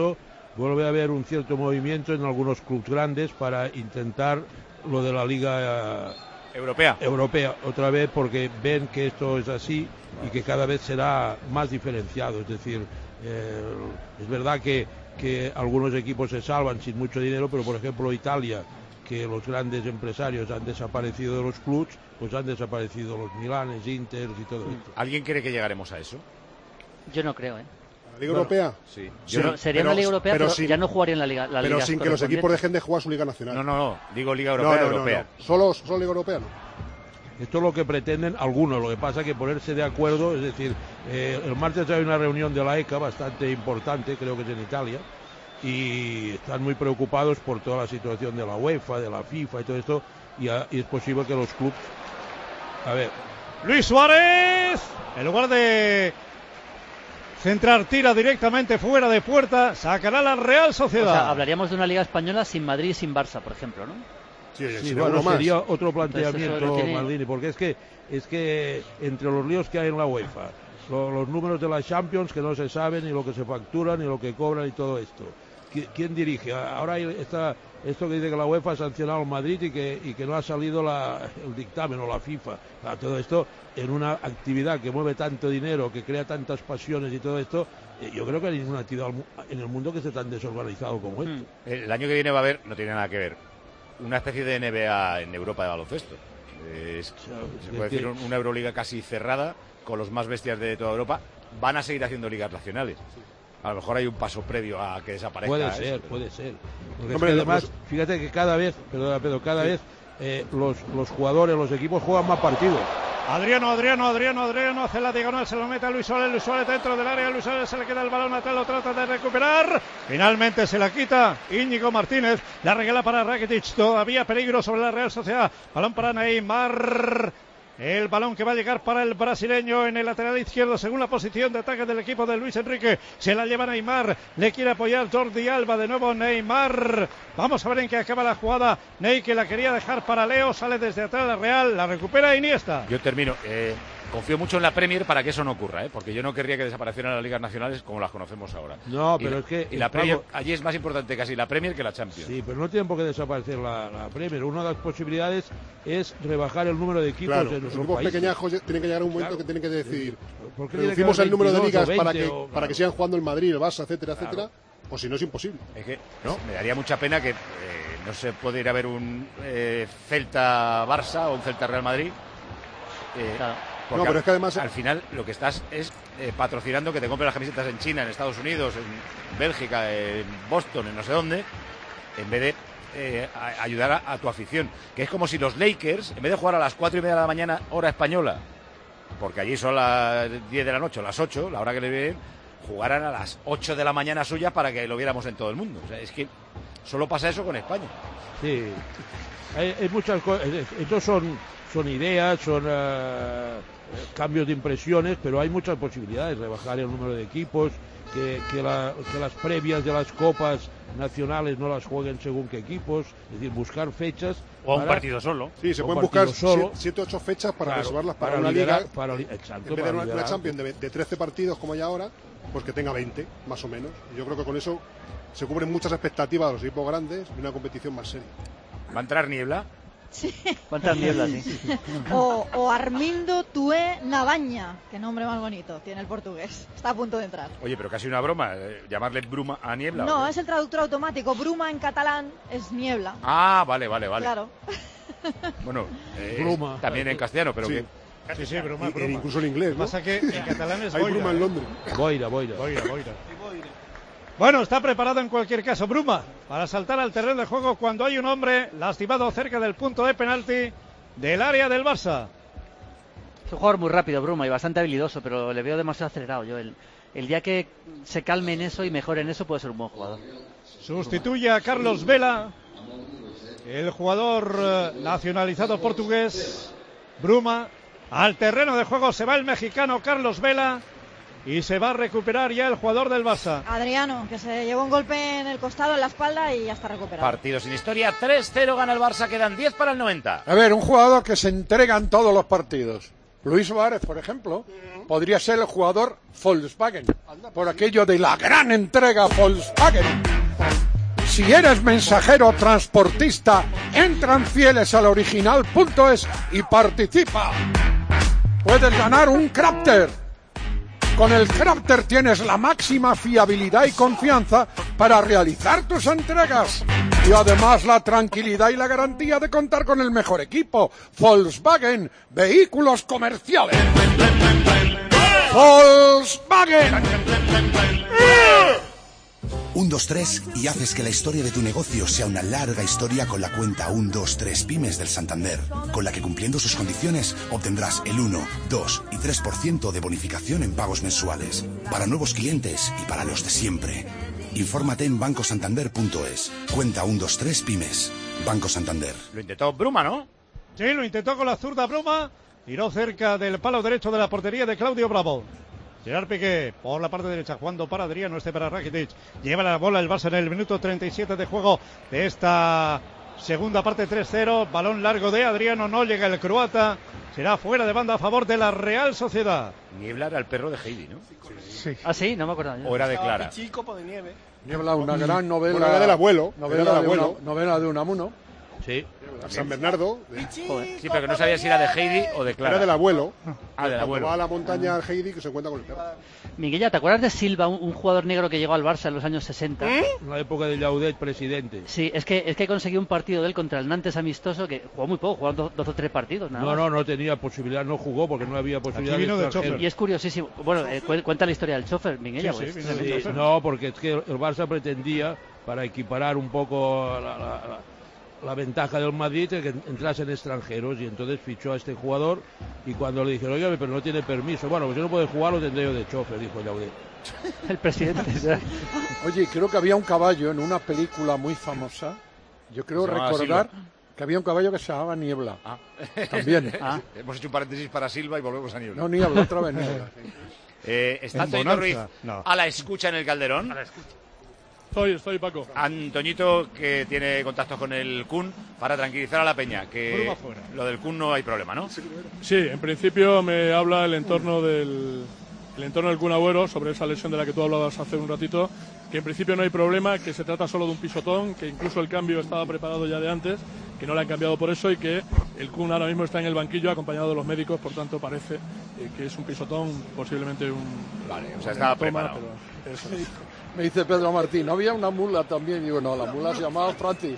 [SPEAKER 10] vuelve a haber un cierto movimiento en algunos clubes grandes para intentar lo de la Liga
[SPEAKER 3] Europea.
[SPEAKER 10] Europea otra vez, porque ven que esto es así y que cada vez será más diferenciado. Es decir, eh, es verdad que, que algunos equipos se salvan sin mucho dinero, pero por ejemplo Italia, que los grandes empresarios han desaparecido de los clubs, pues han desaparecido los Milanes, Inter y todo esto.
[SPEAKER 3] ¿Alguien cree que llegaremos a eso?
[SPEAKER 6] Yo no creo, ¿eh?
[SPEAKER 11] ¿La Liga bueno, Europea?
[SPEAKER 3] Sí.
[SPEAKER 6] Pero sería pero, una Liga Europea, pero, pero sin, ya no jugaría en la Liga. La
[SPEAKER 11] pero
[SPEAKER 6] Liga
[SPEAKER 11] sin que los equipos dejen de jugar su Liga Nacional.
[SPEAKER 3] No, no, no. Digo Liga Europea,
[SPEAKER 11] no, no,
[SPEAKER 3] Europea.
[SPEAKER 11] No, no. Solo, solo Liga Europea no.
[SPEAKER 10] Esto es lo que pretenden algunos, lo que pasa es que ponerse de acuerdo, es decir, eh, el martes hay una reunión de la E C A bastante importante, creo que es en Italia, y están muy preocupados por toda la situación de la UEFA, de la FIFA y todo esto, y, a, y es posible que los clubes... A ver...
[SPEAKER 2] Luis Suárez, en lugar de centrar, tira directamente fuera de puerta, sacará la Real Sociedad.
[SPEAKER 6] O sea, hablaríamos de una Liga Española sin Madrid y sin Barça, por ejemplo, ¿no?
[SPEAKER 10] Sí, sí, bueno, sería otro planteamiento, tiene... Maldini, porque es que es que entre los líos que hay en la UEFA, lo, los números de la Champions que no se saben, ni lo que se facturan, ni lo que cobran y todo esto. ¿Quién dirige? Ahora está esto que dice que la UEFA ha sancionado al Madrid y que, y que no ha salido la, el dictamen o la FIFA. Todo esto en una actividad que mueve tanto dinero, que crea tantas pasiones y todo esto, yo creo que hay ninguna actividad en el mundo que esté tan desorganizado como esto.
[SPEAKER 3] El año que viene va a haber, no tiene nada que ver, una especie de N B A en Europa de baloncesto. Es, se puede decir una Euroliga casi cerrada, con los más bestias de toda Europa. Van a seguir haciendo ligas nacionales. A lo mejor hay un paso previo a que desaparezca.
[SPEAKER 10] Puede ser, eso, puede ser. Porque Hombre, es que además, los... fíjate que cada vez, perdona Pedro, cada sí. vez eh, los, los jugadores, los equipos juegan más partidos.
[SPEAKER 2] Adriano, Adriano, Adriano, Adriano hace la diagonal, se lo mete a Luis Suárez, Luis Suárez dentro del área, Luis Suárez se le queda el balón atrás, lo trata de recuperar, finalmente se la quita Íñigo Martínez, la regala para Rakitic, todavía peligro sobre la Real Sociedad, balón para Neymar, el balón que va a llegar para el brasileño en el lateral izquierdo, según la posición de ataque del equipo de Luis Enrique, se la lleva Neymar, le quiere apoyar Jordi Alba, de nuevo Neymar, vamos a ver en qué acaba la jugada, Ney que la quería dejar para Leo, sale desde atrás la Real, la recupera Iniesta.
[SPEAKER 3] Yo termino, eh, confío mucho en la Premier para que eso no ocurra, ¿eh? Porque yo no querría que desaparecieran las ligas nacionales como las conocemos ahora.
[SPEAKER 10] No,
[SPEAKER 3] y,
[SPEAKER 10] pero es que...
[SPEAKER 3] Y la Premier, pago... allí es más importante casi la Premier que la Champions.
[SPEAKER 10] Sí, pero no tienen por qué desaparecer la, la Premier. Una de las posibilidades es rebajar el número de equipos
[SPEAKER 11] claro,
[SPEAKER 10] en
[SPEAKER 11] los equipos pequeñajos tienen que llegar a un momento claro. que tienen que decidir.
[SPEAKER 10] Reducimos
[SPEAKER 11] el número de ligas para que,
[SPEAKER 10] o,
[SPEAKER 11] para que sigan jugando el Madrid, el Barça, etcétera, claro. etcétera, o si no es imposible.
[SPEAKER 3] Es que no, me daría mucha pena que eh, no se pueda ir a ver un eh, Celta-Barça o un Celta-Real Madrid. Eh, claro. Porque no, pero es que además al final lo que estás es eh, patrocinando que te compren las camisetas en China, en Estados Unidos, en Bélgica, en Boston, en no sé dónde, en vez de eh, a, ayudar a, a tu afición. Que es como si los Lakers, en vez de jugar a las cuatro y media de la mañana, hora española, porque allí son las diez de la noche o las ocho, la hora que le ven, jugaran a las ocho de la mañana suya para que lo viéramos en todo el mundo. O sea, es que solo pasa eso con España.
[SPEAKER 10] Sí, hay, hay muchas cosas. Estos son, son ideas, son... Uh... cambios de impresiones, pero hay muchas posibilidades, rebajar el número de equipos, que, que, la, que las previas de las copas nacionales no las jueguen según qué equipos, es decir, buscar fechas
[SPEAKER 4] o
[SPEAKER 10] para,
[SPEAKER 4] un partido solo.
[SPEAKER 11] Sí, se pueden buscar siete o ocho fechas para claro, reservarlas para, para una liderar, liga, para, exacto, en vez de una, una Champions de, de trece partidos como hay ahora, pues que tenga veinte, más o menos. Y yo creo que con eso se cubren muchas expectativas de los equipos grandes y una competición más seria.
[SPEAKER 3] ¿Va a entrar niebla?
[SPEAKER 6] Sí. ¿Cuántas nieblas? Sí.
[SPEAKER 7] O, o Armindo Tué Navaña, qué nombre más bonito tiene el portugués. Está a punto de entrar.
[SPEAKER 3] Oye, pero casi una broma, eh, llamarle bruma a niebla.
[SPEAKER 7] No, es el traductor automático. Bruma en catalán es niebla.
[SPEAKER 3] Ah, vale, vale, vale.
[SPEAKER 7] Claro.
[SPEAKER 3] Bueno, eh,
[SPEAKER 10] bruma.
[SPEAKER 3] También en castellano, pero
[SPEAKER 11] sí.
[SPEAKER 3] que...
[SPEAKER 2] Sí, sí, bruma,
[SPEAKER 11] y,
[SPEAKER 2] bruma.
[SPEAKER 11] Incluso en inglés, ¿no?
[SPEAKER 2] Pasa que en catalán es
[SPEAKER 11] hay
[SPEAKER 2] boira.
[SPEAKER 11] bruma en Londres.
[SPEAKER 10] Boira, boira.
[SPEAKER 2] Boira, boira. Bueno, está preparado en cualquier caso Bruma para saltar al terreno de juego cuando hay un hombre lastimado cerca del punto de penalti del área del Barça.
[SPEAKER 6] Es un jugador muy rápido, Bruma, y bastante habilidoso, pero le veo demasiado acelerado. Yo el, el día que se calme en eso y mejore en eso puede ser un buen jugador.
[SPEAKER 2] Sustituye a Carlos Vela, el jugador eh, nacionalizado portugués. Bruma, al terreno de juego se va el mexicano Carlos Vela. Y se va a recuperar ya el jugador del Barça.
[SPEAKER 7] Adriano, que se llevó un golpe en el costado, en la espalda y ya está recuperado.
[SPEAKER 3] Partido sin historia, tres cero gana el Barça, quedan diez para el noventa.
[SPEAKER 1] A ver, un jugador que se entrega en todos los partidos. Luis Suárez, por ejemplo, podría ser el jugador Volkswagen, por aquello de la gran entrega Volkswagen. Si eres mensajero o transportista, entra en fieles al original punto es y participa. Puedes ganar un Crafter. Con el Crafter tienes la máxima fiabilidad y confianza para realizar tus entregas. Y además la tranquilidad y la garantía de contar con el mejor equipo. Volkswagen, vehículos comerciales. Volkswagen.
[SPEAKER 18] uno dos tres y haces que la historia de tu negocio sea una larga historia con la cuenta uno dos tres Pymes del Santander, con la que cumpliendo sus condiciones obtendrás el uno, dos y tres por ciento de bonificación en pagos mensuales, para nuevos clientes y para los de siempre. Infórmate en banco santander punto es. Cuenta uno dos tres Pymes. Banco Santander.
[SPEAKER 3] Lo intentó Bruma, ¿no?
[SPEAKER 2] Sí, lo intentó con la zurda Bruma. Tiró cerca del palo derecho de la portería de Claudio Bravo. Gerard Piqué por la parte derecha, jugando para Adriano, este para Rakitic. Lleva la bola el Barça en el minuto treinta y siete de juego de esta segunda parte, tres cero. Balón largo de Adriano, no llega el croata. Será fuera de banda a favor de la Real Sociedad.
[SPEAKER 3] Niebla era el perro de Heidi, ¿no?
[SPEAKER 1] Sí.
[SPEAKER 6] Ah, sí, no me acuerdo.
[SPEAKER 3] O era de Clara.
[SPEAKER 13] Chico de nieve.
[SPEAKER 1] Niebla, una gran novela.
[SPEAKER 11] Bueno, era del abuelo.
[SPEAKER 1] Novela,
[SPEAKER 11] Era del
[SPEAKER 1] de
[SPEAKER 11] abuelo.
[SPEAKER 1] una, novela de Unamuno.
[SPEAKER 10] Sí.
[SPEAKER 11] San Bernardo. De...
[SPEAKER 3] Sí, pero que no sabía si era de Heidi o de Clara.
[SPEAKER 11] Era del abuelo.
[SPEAKER 3] Ah, del abuelo.
[SPEAKER 11] Va a la montaña Heidi que se encuentra con el perro.
[SPEAKER 6] Miguel, ¿te acuerdas de Silva, un, un jugador negro que llegó al Barça en los años sesenta?
[SPEAKER 10] En la época de Llaudet, presidente.
[SPEAKER 6] Sí, es que es que consiguió un partido de él contra el Nantes amistoso, que jugó muy poco, jugó dos, dos o tres partidos, nada
[SPEAKER 10] No,
[SPEAKER 6] más.
[SPEAKER 10] no, no tenía posibilidad, no jugó porque no había posibilidad
[SPEAKER 2] Aquí vino
[SPEAKER 10] de
[SPEAKER 2] de
[SPEAKER 10] extranjero.
[SPEAKER 2] chofer.
[SPEAKER 6] Y es curiosísimo. Bueno, eh, cu- cuenta la historia del chofer, Miguel.
[SPEAKER 2] Sí,
[SPEAKER 6] pues.
[SPEAKER 2] sí, vino de
[SPEAKER 10] Sí,
[SPEAKER 2] chofer.
[SPEAKER 10] no, porque es que el Barça pretendía, para equiparar un poco la, la- la- la ventaja del Madrid, que entrasen extranjeros, y entonces fichó a este jugador, y cuando le dijeron, oye, pero no tiene permiso, bueno, pues yo no puedo jugar, lo tendré yo de chofer, dijo Llaudet.
[SPEAKER 6] El presidente.
[SPEAKER 1] Oye, creo que había un caballo en una película muy famosa. Yo creo
[SPEAKER 3] Se llamaba
[SPEAKER 1] recordar
[SPEAKER 3] Silva.
[SPEAKER 1] que había un caballo que se llamaba Niebla.
[SPEAKER 3] Ah.
[SPEAKER 1] También.
[SPEAKER 6] Ah.
[SPEAKER 3] Hemos hecho un paréntesis para Silva y volvemos a Niebla.
[SPEAKER 1] No, Niebla, otra vez Niebla.
[SPEAKER 3] Eh, ¿Está
[SPEAKER 2] En
[SPEAKER 3] Antoñito
[SPEAKER 2] Bonanza,
[SPEAKER 3] Ruiz
[SPEAKER 2] no.
[SPEAKER 3] a la escucha en el Calderón?
[SPEAKER 16] Estoy, estoy, Paco.
[SPEAKER 3] Antoñito, que tiene contactos con el Kun para tranquilizar a la peña, que
[SPEAKER 2] Bruma fuera.
[SPEAKER 3] lo del Kun no hay problema, ¿no?
[SPEAKER 16] Sí, en principio me habla el entorno del el entorno del Kun Agüero sobre esa lesión de la que tú hablabas hace un ratito, que en principio no hay problema, que se trata solo de un pisotón, que incluso el cambio estaba preparado ya de antes, que no le han cambiado por eso y que el Kun ahora mismo está en el banquillo acompañado de los médicos, por tanto parece eh, que es un pisotón, posiblemente un...
[SPEAKER 3] Vale, o sea, estaba
[SPEAKER 16] toma,
[SPEAKER 3] preparado.
[SPEAKER 16] pero eso es.
[SPEAKER 1] Me dice Pedro Martín, ¿no había una mula también? Digo, no, la mula se llamaba Francis.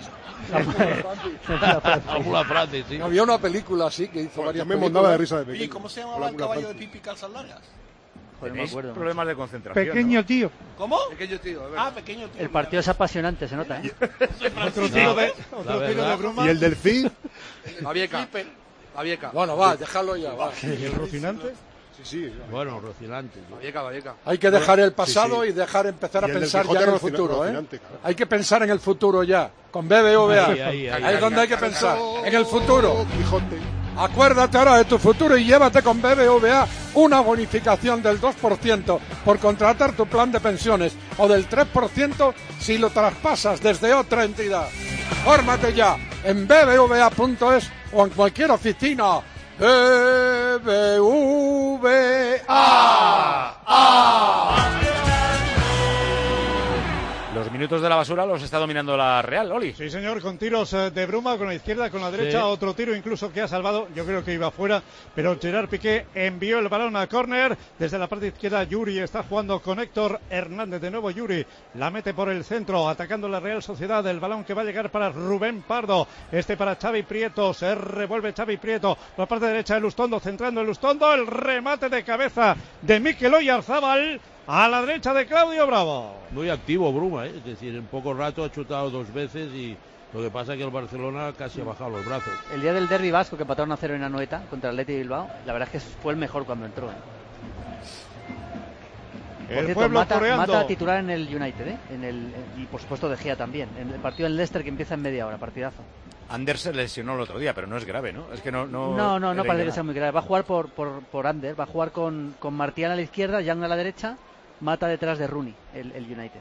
[SPEAKER 10] La mula Francis, sí.
[SPEAKER 1] Había una película así que hizo
[SPEAKER 11] Yo
[SPEAKER 1] varias
[SPEAKER 11] me
[SPEAKER 1] películas.
[SPEAKER 11] mondaba de risa de pequeño.
[SPEAKER 13] ¿Y cómo se llamaba el caballo de pipi calzas largas?
[SPEAKER 6] Joder, no me
[SPEAKER 3] Tenéis
[SPEAKER 6] acuerdo.
[SPEAKER 3] problemas de concentración,
[SPEAKER 8] Pequeño tío.
[SPEAKER 13] ¿Cómo? Pequeño tío, Ah, pequeño tío.
[SPEAKER 6] El partido es apasionante, se nota, ¿eh?
[SPEAKER 2] Otro tiro de,
[SPEAKER 10] La
[SPEAKER 2] otro tiro
[SPEAKER 10] verdad.
[SPEAKER 2] de Bruma.
[SPEAKER 11] Y el del Cid.
[SPEAKER 13] La vieca. La vieca.
[SPEAKER 1] Bueno, va, déjalo ya, va.
[SPEAKER 2] ¿Y el Rocinante?
[SPEAKER 11] Sí, sí.
[SPEAKER 10] Bueno, Rocinante.
[SPEAKER 13] La vieca, la vieca.
[SPEAKER 1] Hay que dejar el pasado
[SPEAKER 11] Sí, sí.
[SPEAKER 1] y dejar empezar a
[SPEAKER 11] Y el del
[SPEAKER 1] pensar
[SPEAKER 11] Quijote
[SPEAKER 1] ya en el
[SPEAKER 11] Rocina-
[SPEAKER 1] futuro, ¿eh?
[SPEAKER 11] Rocinante, claro.
[SPEAKER 1] Hay que pensar en el futuro ya, con B B V A.
[SPEAKER 10] Ahí, ahí, ahí,
[SPEAKER 1] Ahí es donde hay que pensar, en el futuro.
[SPEAKER 11] Quijote.
[SPEAKER 1] Acuérdate ahora de tu futuro y llévate con B B V A una bonificación del dos por ciento por contratar tu plan de pensiones o del tres por ciento si lo traspasas desde otra entidad. Fórmate ya en b b v a punto es o en cualquier oficina. B B V A.
[SPEAKER 3] Los minutos de la basura los está dominando la Real, Oli.
[SPEAKER 2] Sí, señor, con tiros eh, de Bruma, con la izquierda, con la derecha,
[SPEAKER 10] Sí.
[SPEAKER 2] otro tiro incluso que ha salvado, yo creo que iba fuera, pero Gerard Piqué envió el balón a córner, desde la parte izquierda Yuri está jugando con Héctor Hernández, de nuevo Yuri, la mete por el centro, atacando la Real Sociedad, el balón que va a llegar para Rubén Pardo, este para Xavi Prieto, se revuelve Xavi Prieto, por la parte derecha de Lustondo, centrando el Lustondo, el remate de cabeza de Mikel Oyarzábal, a la derecha de Claudio Bravo.
[SPEAKER 10] Muy activo Bruma, ¿eh? Es decir, en poco rato ha chutado dos veces y lo que pasa es que el Barcelona casi ha bajado los brazos.
[SPEAKER 6] El día del derbi vasco que empataron a cero en Anoeta contra el Athletic Bilbao, la verdad es que fue el mejor cuando entró, ¿eh? Por
[SPEAKER 2] El
[SPEAKER 6] cierto,
[SPEAKER 2] pueblo
[SPEAKER 6] Mata,
[SPEAKER 2] coreando.
[SPEAKER 6] Mata titular en el United, ¿eh? En el, y por supuesto De Gea también. En el partido en Leicester que empieza en media hora, partidazo.
[SPEAKER 3] Anders se lesionó el otro día, pero no es grave, ¿no? Es que no... No,
[SPEAKER 6] No, no, no
[SPEAKER 3] era
[SPEAKER 6] parece que
[SPEAKER 3] nada.
[SPEAKER 6] sea muy grave. Va a jugar por, por, por Ander, va a jugar con, con Martial a la izquierda, Young a la derecha, Mata detrás de Rooney, el, el United.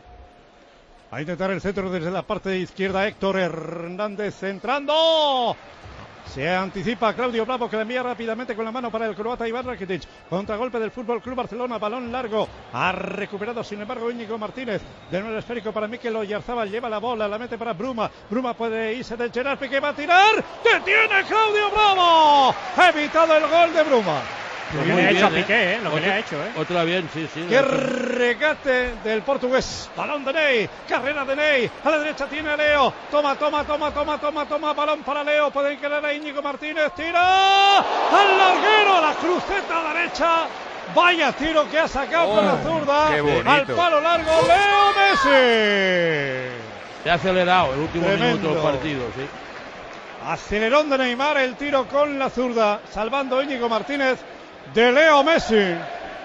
[SPEAKER 2] A intentar el centro desde la parte izquierda, Héctor Hernández centrando. Se anticipa Claudio Bravo, que la envía rápidamente con la mano para el croata Iván Rakitic. Contragolpe del Fútbol Club Barcelona, balón largo. Ha recuperado, sin embargo, Íñigo Martínez. De nuevo el esférico para Mikel Oyarzabal. Lleva la bola, la mete para Bruma. Bruma puede irse del Gerard Piqué, va a tirar. ¡Detiene Claudio Bravo! Ha evitado el gol de Bruma.
[SPEAKER 14] Lo que le ha hecho a Piqué, ¿eh? Lo que le ha hecho, ¿eh?
[SPEAKER 10] Otra bien, sí, sí.
[SPEAKER 2] ¡Qué regate del portugués! Balón de Ney, carrera de Ney. A la derecha tiene a Leo. Toma, toma, toma, toma, toma, toma. Balón para Leo. Pueden quedar a Íñigo Martínez. Tira al larguero, a la cruceta derecha. Vaya tiro que ha sacado oh, con la zurda. Al palo largo, Leo Messi.
[SPEAKER 10] Se ha acelerado el último
[SPEAKER 2] Tremendo.
[SPEAKER 10] minuto del partido, sí.
[SPEAKER 2] Acelerón de Neymar, el tiro con la zurda, salvando Íñigo Martínez de Leo Messi.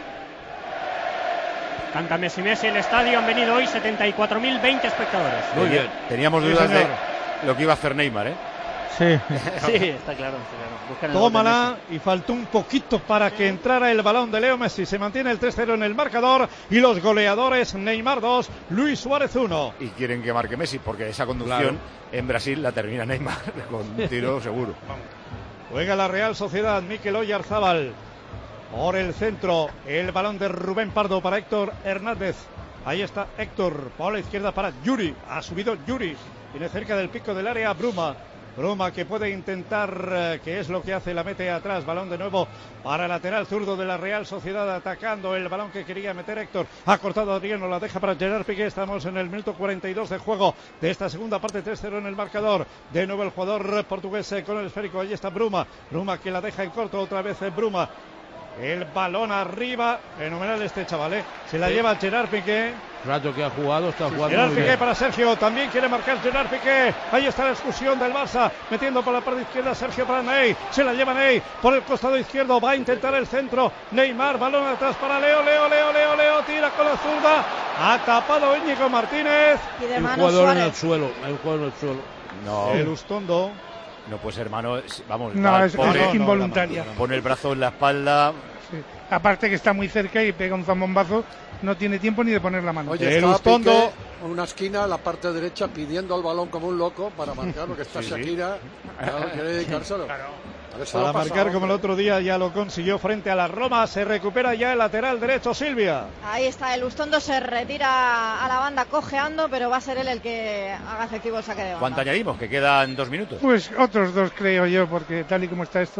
[SPEAKER 14] Canta Messi, Messi, el estadio han venido hoy setenta y cuatro mil veinte espectadores.
[SPEAKER 3] Muy bien. Teníamos
[SPEAKER 2] Sí,
[SPEAKER 3] dudas
[SPEAKER 2] señor.
[SPEAKER 3] de lo que iba a hacer Neymar, ¿eh?
[SPEAKER 6] Sí, sí, está claro, está claro. Buscan el gol de
[SPEAKER 2] Tómala, y faltó un poquito para que entrara el balón de Leo Messi. Se mantiene el tres cero en el marcador y los goleadores Neymar dos, Luis Suárez uno.
[SPEAKER 3] Y quieren que marque Messi porque esa conducción
[SPEAKER 10] Claro.
[SPEAKER 3] en Brasil la termina Neymar con tiro seguro.
[SPEAKER 2] Juega la Real Sociedad, Mikel Oyarzabal. Por el centro, el balón de Rubén Pardo para Héctor Hernández. Ahí está Héctor, por la izquierda para Yuri. Ha subido Yuri. Viene cerca del pico del área Bruma. Bruma que puede intentar, eh, que es lo que hace, la mete atrás. Balón de nuevo para el lateral zurdo de la Real Sociedad, atacando el balón que quería meter Héctor. Ha cortado Adriano, la deja para Gerard Piqué. Estamos en el minuto cuarenta y dos de juego de esta segunda parte, tres cero en el marcador. De nuevo el jugador portugués eh, con el esférico. Ahí está Bruma. Bruma que la deja en corto, otra vez eh, Bruma. El balón arriba, fenomenal este chaval, ¿eh? Se la
[SPEAKER 10] sí.
[SPEAKER 2] lleva Gerard Piqué.
[SPEAKER 10] Rato que ha jugado, está jugando
[SPEAKER 2] Gerard
[SPEAKER 10] muy
[SPEAKER 2] Piqué
[SPEAKER 10] bien.
[SPEAKER 2] para Sergio, también quiere marcar Gerard Piqué. Ahí está la excursión del Barça, metiendo por la parte izquierda Sergio para Ney. Se la lleva Ney por el costado izquierdo, va a intentar el centro. Neymar, balón atrás para Leo, Leo, Leo, Leo, Leo, tira con la zurda. Ha tapado Íñigo Martínez.
[SPEAKER 7] Y de
[SPEAKER 10] Hay un
[SPEAKER 7] mano
[SPEAKER 10] jugador
[SPEAKER 7] Suárez.
[SPEAKER 10] en el suelo, hay un jugador en el suelo.
[SPEAKER 3] No,
[SPEAKER 2] El Ustondo.
[SPEAKER 3] no puede ser mano. Vamos,
[SPEAKER 8] No,
[SPEAKER 3] va,
[SPEAKER 8] es,
[SPEAKER 3] pone,
[SPEAKER 8] es involuntaria.
[SPEAKER 3] pone el brazo en la espalda.
[SPEAKER 8] Sí. Aparte que está muy cerca y pega un zambombazo, no tiene tiempo ni de poner la mano.
[SPEAKER 1] Oye,
[SPEAKER 2] El
[SPEAKER 1] estaba
[SPEAKER 2] Ustondo.
[SPEAKER 1] Piqué en una esquina, en la parte derecha, pidiendo el balón como un loco para marcar, porque está
[SPEAKER 3] Sí, sí.
[SPEAKER 1] Shakira. Claro, quiere dedicárselo. A ver si lo
[SPEAKER 2] Para
[SPEAKER 1] ha pasado,
[SPEAKER 2] marcar como el
[SPEAKER 1] hombre.
[SPEAKER 2] otro día, ya lo consiguió frente a la Roma. Se recupera ya el lateral derecho, Silvia.
[SPEAKER 7] Ahí está, el Ustondo se retira a la banda cojeando, pero va a ser él el que haga efectivo el saque de banda.
[SPEAKER 3] ¿Cuánto añadimos? Que quedan dos minutos.
[SPEAKER 8] Pues otros dos creo yo, porque tal y como está esto.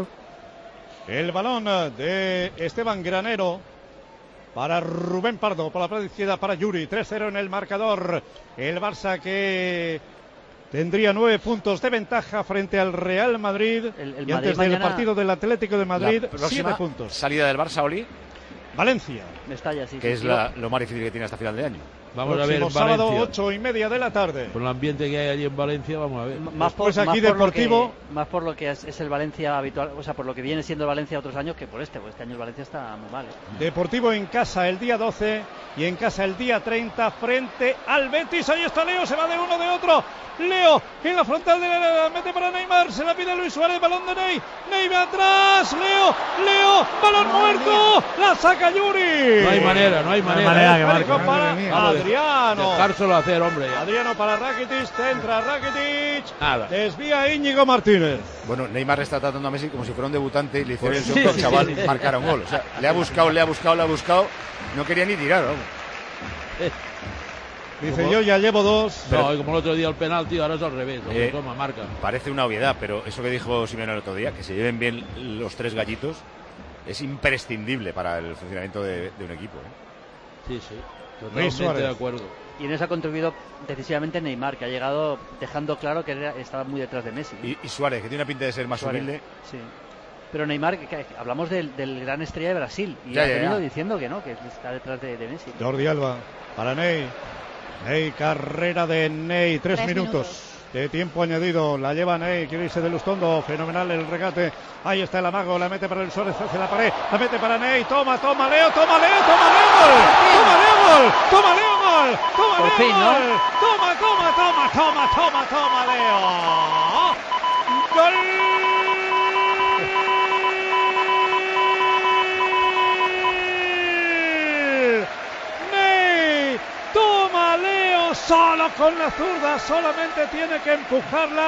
[SPEAKER 2] El balón de Esteban Granero para Rubén Pardo, por la parte izquierda para Yuri. tres cero en el marcador. El Barça que tendría nueve puntos de ventaja frente al Real Madrid.
[SPEAKER 6] El- el
[SPEAKER 2] y
[SPEAKER 6] Madrid
[SPEAKER 2] antes del
[SPEAKER 6] mañana-
[SPEAKER 2] partido del Atlético de Madrid,
[SPEAKER 3] La próxima
[SPEAKER 2] siete puntos.
[SPEAKER 3] salida del Barça, Oli,
[SPEAKER 2] Valencia.
[SPEAKER 6] Mestalla, sí.
[SPEAKER 3] que
[SPEAKER 6] sí,
[SPEAKER 3] es
[SPEAKER 6] sí.
[SPEAKER 3] la- lo más difícil que tiene hasta final de año.
[SPEAKER 10] Vamos a ver
[SPEAKER 2] Próximo
[SPEAKER 10] en
[SPEAKER 2] sábado,
[SPEAKER 10] Valencia.
[SPEAKER 2] ocho y media de la tarde.
[SPEAKER 10] Con el ambiente que hay allí en Valencia, vamos a ver.
[SPEAKER 6] M- Más por,
[SPEAKER 2] Después aquí
[SPEAKER 6] más por lo que-
[SPEAKER 2] Deportivo.
[SPEAKER 6] más por lo que es, es el Valencia habitual, o sea, por lo que viene siendo el Valencia otros años que por este, pues este año el Valencia está muy mal. ¿eh?
[SPEAKER 2] Deportivo en casa el día doce y en casa el día treinta frente al Betis. Ahí está Leo, se va de uno de otro. Leo en la frontal de la, la mete para Neymar, se la pide Luis Suárez, balón de Ney. Ney va atrás, Leo, Leo, balón muerto, la saca Yuri.
[SPEAKER 10] No hay manera, no hay manera.
[SPEAKER 4] manera
[SPEAKER 10] ¿eh?
[SPEAKER 4] que marque.
[SPEAKER 2] Esférico para
[SPEAKER 10] Vamos a dejar-
[SPEAKER 2] Adriano.
[SPEAKER 10] Dejárselo hacer, hombre. ya.
[SPEAKER 2] Adriano para Rakitic, centra Rakitic.
[SPEAKER 10] Nada.
[SPEAKER 2] Desvía Íñigo Martínez.
[SPEAKER 3] Bueno, Neymar le está tratando a Messi como si fuera un debutante y le hicieron
[SPEAKER 10] Pues
[SPEAKER 3] el
[SPEAKER 10] sí,
[SPEAKER 3] segundo
[SPEAKER 10] sí,
[SPEAKER 3] chaval
[SPEAKER 10] sí.
[SPEAKER 3] marcar un gol. O sea, le ha buscado, le ha buscado, le ha buscado. No quería ni tirar, vamos.
[SPEAKER 2] Dice,
[SPEAKER 10] Como-
[SPEAKER 2] yo ya llevo dos.
[SPEAKER 10] No, y como el otro día el penalti, ahora es al revés.
[SPEAKER 3] Eh,
[SPEAKER 10] Toma, marca.
[SPEAKER 3] Parece una obviedad, pero eso que dijo Simeone el otro día, que se lleven bien los tres gallitos, es imprescindible para el funcionamiento de, de un equipo. ¿eh?
[SPEAKER 10] Sí, sí.
[SPEAKER 2] Luis
[SPEAKER 10] Totalmente
[SPEAKER 2] Suárez.
[SPEAKER 10] de acuerdo.
[SPEAKER 6] Y en eso ha contribuido decisivamente Neymar, que ha llegado dejando claro que era- estaba muy detrás de Messi.
[SPEAKER 3] Y, y Suárez, que tiene una pinta de ser más
[SPEAKER 6] Suárez,
[SPEAKER 3] humilde.
[SPEAKER 6] Sí. Pero Neymar, que, que hablamos del, del gran estrella de Brasil, y
[SPEAKER 3] Ya,
[SPEAKER 6] ha
[SPEAKER 3] ya,
[SPEAKER 6] venido
[SPEAKER 3] ya.
[SPEAKER 6] diciendo que no, que está detrás de, de Messi.
[SPEAKER 2] Jordi Alba para Ney. Ney, carrera de Ney, tres,
[SPEAKER 7] Tres
[SPEAKER 2] minutos.
[SPEAKER 7] minutos.
[SPEAKER 2] De tiempo añadido, la lleva Ney, quiere irse del Ustondo, fenomenal el regate. Ahí está el amago, la mete para el Suárez hacia la pared, la mete para Ney, toma, toma Leo, toma Leo, toma Leo, gol, toma Leo, gol, toma Leo, gol, toma
[SPEAKER 6] Por
[SPEAKER 2] Leo,
[SPEAKER 6] fin, ¿no?
[SPEAKER 2] gol, toma, toma, toma, toma, toma, toma Leo. Gol. Ney, toma Leo solo con la zurda, solamente tiene que empujarla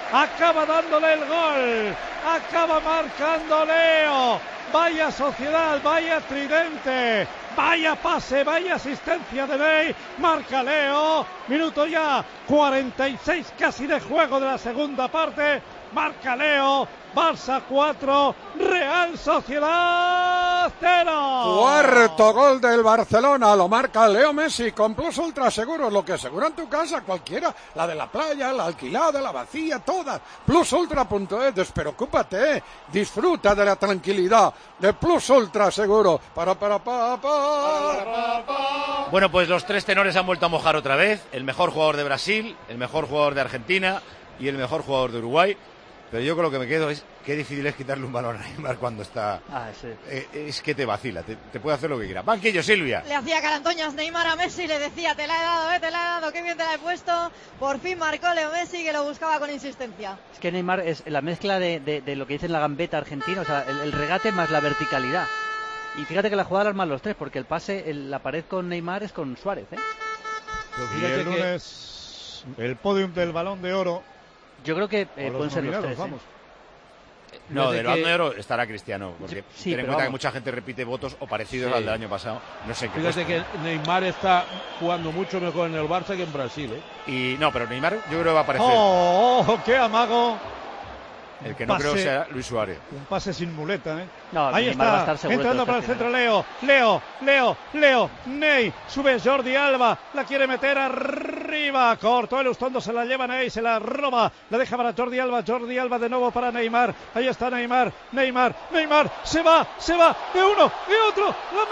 [SPEAKER 2] acaba dándole el gol, acaba marcando Leo. Vaya sociedad, vaya tridente, vaya pase, vaya asistencia de Ney, marca Leo, minuto ya cuarenta y seis casi de juego de la segunda parte, marca Leo, Barça cuatro, Real Sociedad cero.
[SPEAKER 1] Cuarto gol del Barcelona, lo marca Leo Messi con Plus Ultra Seguros, lo que asegura en tu casa cualquiera, la de la playa, la alquilada, la vacía, todas. plus ultra punto es, despreocúpate, disfruta de la tranquilidad de Plus Ultra Seguro. Para, para, para, para.
[SPEAKER 3] Bueno, pues los tres tenores han vuelto a mojar otra vez, el mejor jugador de Brasil, el mejor jugador de Argentina y el mejor jugador de Uruguay. Pero yo con lo que me quedo es qué difícil es quitarle un balón a Neymar cuando está...
[SPEAKER 6] Ah, sí.
[SPEAKER 3] Eh, es que te vacila, te, te puede hacer lo que quiera. Banquillo, Silvia.
[SPEAKER 7] Le hacía carantoñas Neymar a Messi, le decía, te la he dado, eh, te la he dado, qué bien te la he puesto. Por fin marcó Leo Messi, que lo buscaba con insistencia.
[SPEAKER 6] Es que Neymar es la mezcla de, de, de lo que dicen la gambeta argentina, o sea, el, el regate más la verticalidad. Y fíjate que la jugada la arman los tres, porque el pase, el, la pared con Neymar es con Suárez, ¿eh?
[SPEAKER 2] Y el lunes, el podium del Balón de Oro.
[SPEAKER 6] Yo creo que eh, pueden ser los tres,
[SPEAKER 2] vamos.
[SPEAKER 6] ¿eh?
[SPEAKER 3] No,
[SPEAKER 6] Desde
[SPEAKER 3] del Balón
[SPEAKER 6] que...
[SPEAKER 3] de Oro estará Cristiano, porque
[SPEAKER 6] sí,
[SPEAKER 3] ten en cuenta
[SPEAKER 6] vamos.
[SPEAKER 3] que mucha gente repite votos o parecidos
[SPEAKER 10] Sí.
[SPEAKER 3] al del año pasado. No sé en qué
[SPEAKER 10] Fíjate
[SPEAKER 3] puesto.
[SPEAKER 10] que Neymar está jugando mucho mejor en el Barça que en Brasil, ¿eh?
[SPEAKER 3] Y no, pero Neymar yo creo que va a aparecer.
[SPEAKER 2] ¡Oh, oh qué amago!
[SPEAKER 3] El que no
[SPEAKER 2] pase,
[SPEAKER 3] creo sea Luis Suárez.
[SPEAKER 2] Un pase sin muleta, ¿eh?
[SPEAKER 6] No,
[SPEAKER 2] ahí
[SPEAKER 6] Neymar va a
[SPEAKER 2] está,
[SPEAKER 6] estar seguro
[SPEAKER 2] entrando
[SPEAKER 6] de
[SPEAKER 2] para el
[SPEAKER 6] estar
[SPEAKER 2] centro Leo, Leo, Leo, Leo, Ney, sube Jordi Alba, la quiere meter arriba, cortó el Ustondo, se la lleva Ney, se la roba, la deja para Jordi Alba, Jordi Alba de nuevo para Neymar, ahí está Neymar, Neymar, Neymar, se va, se va, de uno, de otro,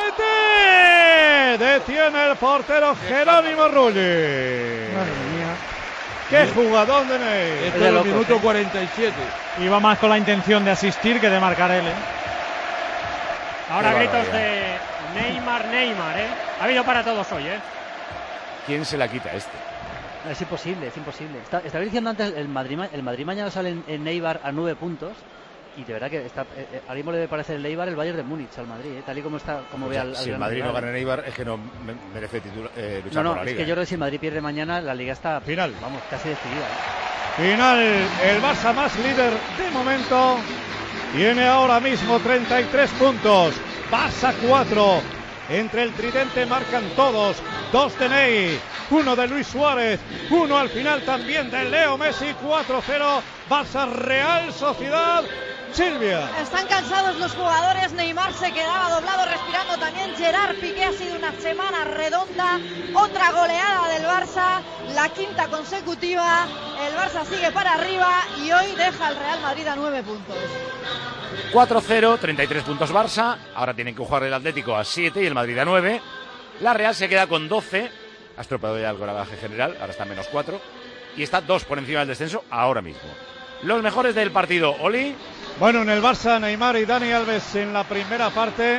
[SPEAKER 2] la mete, detiene el portero Jerónimo Rulli.
[SPEAKER 8] Madre mía.
[SPEAKER 2] ¡Qué jugador de Ney!
[SPEAKER 10] Esto es el minuto cuarenta y siete.
[SPEAKER 9] Iba más con la intención de asistir que de marcar él, ¿eh?
[SPEAKER 14] Ahora
[SPEAKER 3] Qué
[SPEAKER 14] gritos
[SPEAKER 3] barbaridad.
[SPEAKER 14] de Neymar, Neymar, ¿eh? Ha habido para todos hoy, ¿eh?
[SPEAKER 3] ¿Quién se la quita a este?
[SPEAKER 6] Es imposible, es imposible. Está, estaba diciendo antes, el Madrid, el Madrid mañana sale en, en Eibar a nueve puntos. Y de verdad que está, eh, eh, ahora mismo le debe parecer el Eibar el Bayern de Múnich al Madrid, ¿eh? Tal y como está, como
[SPEAKER 3] O
[SPEAKER 6] ve
[SPEAKER 3] sea,
[SPEAKER 6] al, al
[SPEAKER 3] si el
[SPEAKER 6] Gran
[SPEAKER 3] Madrid no
[SPEAKER 6] rival.
[SPEAKER 3] gana en Eibar es que no me- merece titula- eh,
[SPEAKER 6] No,
[SPEAKER 3] luchar
[SPEAKER 6] no,
[SPEAKER 3] por la
[SPEAKER 6] es
[SPEAKER 3] liga.
[SPEAKER 6] que yo creo que si el Madrid pierde mañana, la liga está
[SPEAKER 2] final,
[SPEAKER 6] vamos, casi decidida, ¿eh?
[SPEAKER 2] Final, el Barça más líder de momento. Tiene ahora mismo treinta y tres puntos. Barça cuatro. Entre el tridente marcan todos. Dos de Ney, uno de Luis Suárez, uno al final también de Leo Messi. cuatro cero. Barça Real Sociedad. Silvia.
[SPEAKER 7] Están cansados los jugadores, Neymar se quedaba doblado respirando también, Gerard Piqué, ha sido una semana redonda, otra goleada del Barça, la quinta consecutiva, el Barça sigue para arriba y hoy deja al Real Madrid a nueve puntos.
[SPEAKER 3] cuatro cero, treinta y tres puntos Barça. Ahora tienen que jugar el Atlético a siete y el Madrid a nueve. La Real se queda con doce. Ha estropeado ya el golaje general, ahora está en menos cuatro. Y está dos por encima del descenso ahora mismo. Los mejores del partido, Oli.
[SPEAKER 2] Bueno, en el Barça, Neymar y Dani Alves en la primera parte.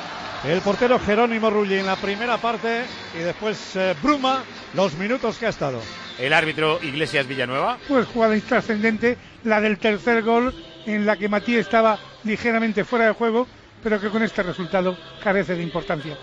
[SPEAKER 2] El portero Jerónimo Rulli en la primera parte. Y después eh, Bruma, los minutos que ha estado.
[SPEAKER 3] El árbitro Iglesias Villanueva.
[SPEAKER 8] Pues jugada intrascendente, la del tercer gol, en la que Matías estaba ligeramente fuera de juego, pero que con este resultado carece de importancia.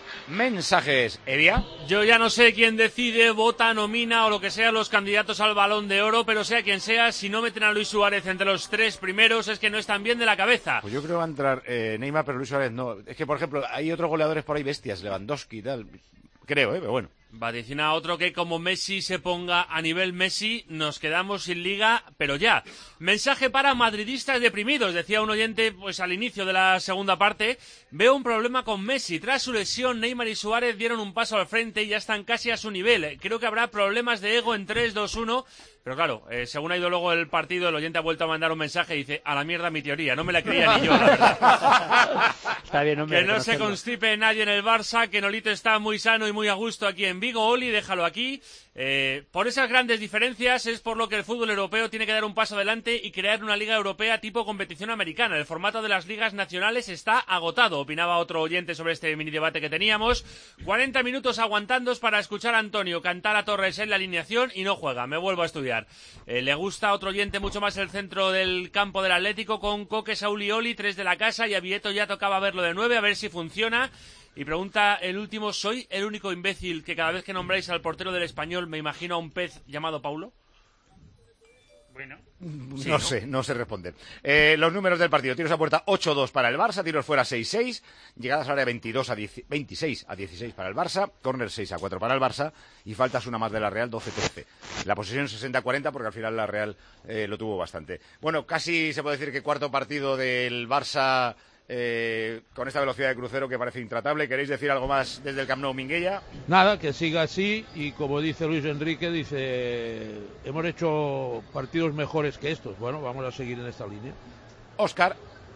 [SPEAKER 3] Mensajes, Evia.
[SPEAKER 19] Yo ya no sé quién decide, vota, nomina o lo que sea los candidatos al Balón de Oro, pero sea quien sea, si no meten a Luis Suárez entre los tres primeros es que no están bien de la cabeza.
[SPEAKER 3] Pues yo creo que va a entrar eh, Neymar, pero Luis Suárez no. Es que, por ejemplo, hay otros goleadores por ahí bestias, Lewandowski y tal. Creo, ¿eh? Pero bueno.
[SPEAKER 19] Vaticina otro que como Messi se ponga a nivel Messi, nos quedamos sin liga, pero ya. Mensaje para madridistas deprimidos, decía un oyente pues al inicio de la segunda parte. Veo un problema con Messi. Tras su lesión, Neymar y Suárez dieron un paso al frente y ya están casi a su nivel. Creo que habrá problemas de ego en tres, dos, uno. Pero claro, eh, según ha ido luego el partido, el oyente ha vuelto a mandar un mensaje y dice, a la mierda mi teoría, no me la creía ni yo, la verdad.
[SPEAKER 6] Está bien, hombre,
[SPEAKER 19] Que no se
[SPEAKER 6] reconocerlo.
[SPEAKER 19] constipe nadie en el Barça, que Nolito está muy sano y muy a gusto aquí en Vigo. Oli, déjalo aquí. Eh, por esas grandes diferencias es por lo que el fútbol europeo tiene que dar un paso adelante y crear una liga europea tipo competición americana. El formato de las ligas nacionales está agotado, opinaba otro oyente sobre este mini debate que teníamos. cuarenta minutos aguantándos para escuchar a Antonio cantar a Torres en la alineación y no juega, me vuelvo a estudiar. Eh, le gusta a otro oyente mucho más el centro del campo del Atlético con Coque, Saúl y Oli, tres de la casa, y a Vieto ya tocaba verlo de nueve, a ver si funciona. Y pregunta el último, ¿soy el único imbécil que cada vez que nombráis al portero del Español me imagino a un pez llamado Paulo? Bueno.
[SPEAKER 3] Sí, no, no sé, no sé responder. Eh, los números del partido: tiros a puerta ocho dos para el Barça, tiros fuera seis seis, llegadas al área veintidós a diez, veintiséis a dieciséis para el Barça, córner seis a cuatro para el Barça y faltas una más de la Real, doce trece. La posesión sesenta a cuarenta porque al final la Real eh, lo tuvo bastante. Bueno, casi se puede decir que cuarto partido del Barça eh, con esta velocidad de crucero que parece intratable. ¿Queréis decir algo más desde el Camp Nou, Minguella?
[SPEAKER 10] Nada, que siga así y como dice Luis Enrique, dice, hemos hecho partidos mejores que estos. Bueno, vamos a seguir en esta línea.
[SPEAKER 3] Óscar.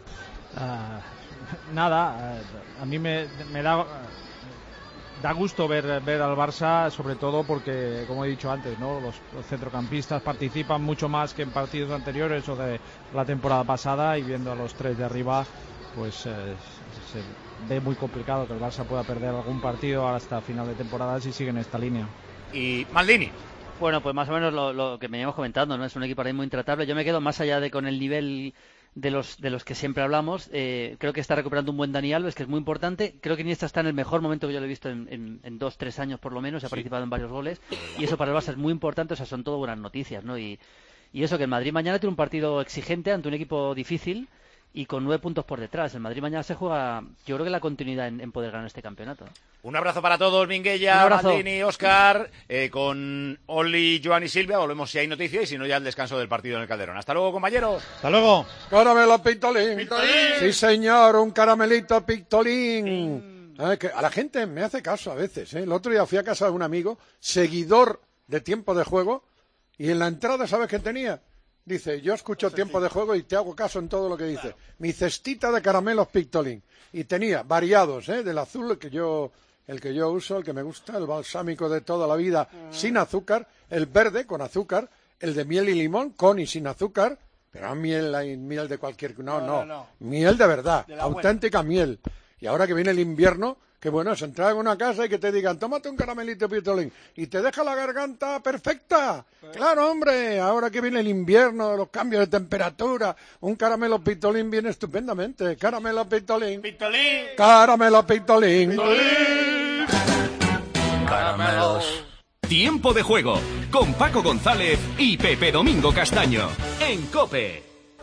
[SPEAKER 9] Uh, nada, uh, a mí me, me da, uh, da gusto ver, ver al Barça, sobre todo porque, como he dicho antes, ¿no? Los, los centrocampistas participan mucho más que en partidos anteriores o de la temporada pasada, y viendo a los tres de arriba, pues eh, se ve muy complicado que el Barça pueda perder algún partido hasta final de temporada si sigue en esta línea.
[SPEAKER 3] Y Maldini.
[SPEAKER 6] Bueno, pues más o menos lo, lo que veníamos comentando, ¿no? Es un equipo ahora mismo intratable. Yo me quedo más allá de con el nivel de los de los que siempre hablamos. Eh, creo que está recuperando un buen Dani Alves, que es muy importante. Creo que Iniesta está en el mejor momento que yo lo he visto en, en, en dos, tres años por lo menos. Ha sí. participado en varios goles y eso para el Barça es muy importante. O sea, son todo buenas noticias, ¿no? Y, y eso, que el Madrid mañana tiene un partido exigente ante un equipo difícil y con nueve puntos por detrás. El Madrid mañana se juega, yo creo que la continuidad en, en poder ganar este campeonato.
[SPEAKER 3] Un abrazo para todos, Minguella, Maldini, Óscar, eh, con Oli, Joan y Silvia. Volvemos si hay noticia y si no ya el descanso del partido en el Calderón. Hasta luego, compañeros.
[SPEAKER 2] Hasta luego.
[SPEAKER 1] Caramelo Pictolín. Pictolín. Sí, señor, un caramelito Pictolín. Eh, que a la gente me hace caso a veces. ¿eh? El otro día fui a casa de un amigo, seguidor de Tiempo de Juego, y en la entrada, ¿sabes qué tenía? Dice, yo escucho Tiempo de Juego y te hago caso en todo lo que dice. Claro. Mi cestita de caramelos Pictolín. Y tenía variados, ¿eh? Del azul, el que yo el que yo uso, el que me gusta, el balsámico de toda la vida, uh-huh. sin azúcar, el verde con azúcar, el de miel y limón con y sin azúcar, pero no miel, hay miel de cualquier... No, no, no, no. Miel de verdad, de auténtica buena. Miel. Y ahora que viene el invierno, qué bueno es entrar en una casa y que te digan, tómate un caramelito Pictolín, y te deja la garganta perfecta. Sí. Claro, hombre, ahora que viene el invierno, los cambios de temperatura, un caramelo Pictolín viene estupendamente. Caramelo Pictolín.
[SPEAKER 19] Pictolín.
[SPEAKER 1] Caramelo Pictolín.
[SPEAKER 19] Pictolín.
[SPEAKER 5] Caramelos. Tiempo de Juego, con Paco González y Pepe Domingo Castaño, en COPE.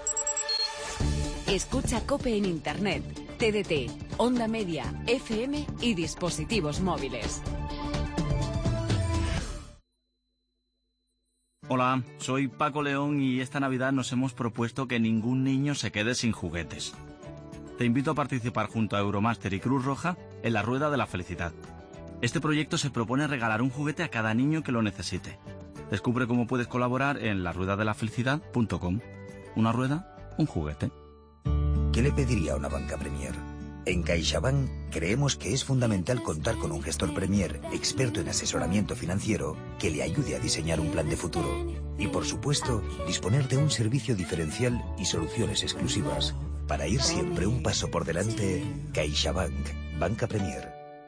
[SPEAKER 20] Escucha COPE en Internet, T D T, Onda Media, F M y dispositivos móviles.
[SPEAKER 21] Hola, soy Paco León y esta Navidad nos hemos propuesto que ningún niño se quede sin juguetes. Te invito a participar junto a Euromaster y Cruz Roja en la Rueda de la Felicidad. Este proyecto se propone regalar un juguete a cada niño que lo necesite. Descubre cómo puedes colaborar en la rueda de la felicidad punto com. Una rueda, un juguete.
[SPEAKER 22] ¿Qué le pediría a una banca Premier? En CaixaBank creemos que es fundamental contar con un gestor Premier experto en asesoramiento financiero que le ayude a diseñar un plan de futuro. Y por supuesto, disponer de un servicio diferencial y soluciones exclusivas. Para ir siempre un paso por delante, CaixaBank, Banca Premier.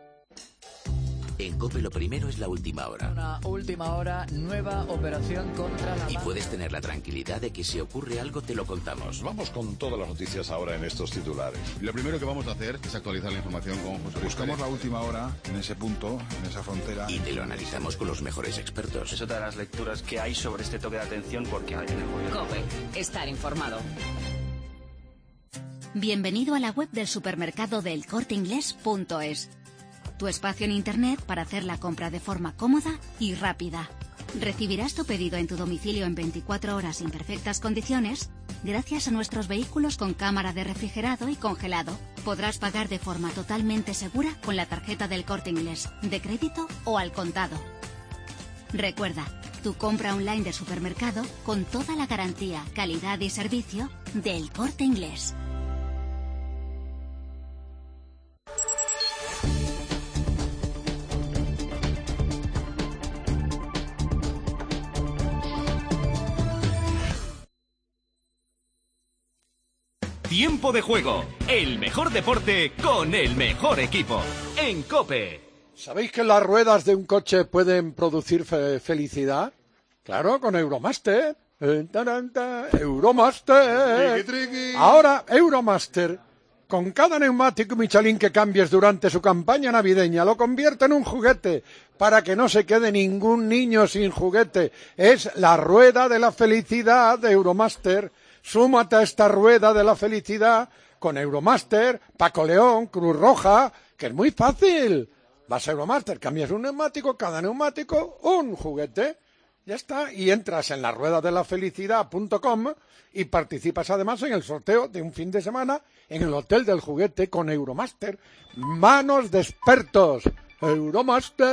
[SPEAKER 23] En COPE lo primero es la última hora.
[SPEAKER 24] Una última hora, nueva operación contra la...
[SPEAKER 23] Y puedes tener la tranquilidad de que si ocurre algo te lo contamos.
[SPEAKER 25] Vamos con todas las noticias ahora en estos titulares.
[SPEAKER 26] Lo primero que vamos a hacer es actualizar la información con José. Buscamos la última hora en ese punto, en esa frontera.
[SPEAKER 23] Y te lo analizamos con los mejores expertos.
[SPEAKER 27] Es otra de las lecturas que hay sobre este toque de atención porque hay en el gobierno.
[SPEAKER 20] COPE, estar informado.
[SPEAKER 28] Bienvenido a la web del supermercado del corte inglés punto es. Tu espacio en Internet para hacer la compra de forma cómoda y rápida. Recibirás tu pedido en tu domicilio en veinticuatro horas en perfectas condiciones gracias a nuestros vehículos con cámara de refrigerado y congelado. Podrás pagar de forma totalmente segura con la tarjeta del Corte Inglés, de crédito o al contado. Recuerda, tu compra online de supermercado con toda la garantía, calidad y servicio del Corte Inglés.
[SPEAKER 5] Tiempo de Juego, el mejor deporte con el mejor equipo, en COPE.
[SPEAKER 1] ¿Sabéis que las ruedas de un coche pueden producir fe- felicidad? Claro, con Euromaster. Eh, taranta, Euromaster.
[SPEAKER 11] Triqui, triqui.
[SPEAKER 1] Ahora, Euromaster Con cada neumático Michelin que cambies durante su campaña navideña, lo convierte en un juguete para que no se quede ningún niño sin juguete. Es la rueda de la felicidad de Euromaster. Súmate a esta rueda de la felicidad con Euromaster, Paco León, Cruz Roja, que es muy fácil. Vas a Euromaster, cambias un neumático, cada neumático un juguete. Ya está, y entras en la rueda de la felicidad punto com y participas además en el sorteo de un fin de semana en el Hotel del Juguete con Euromaster. Manos de expertos. Euromaster.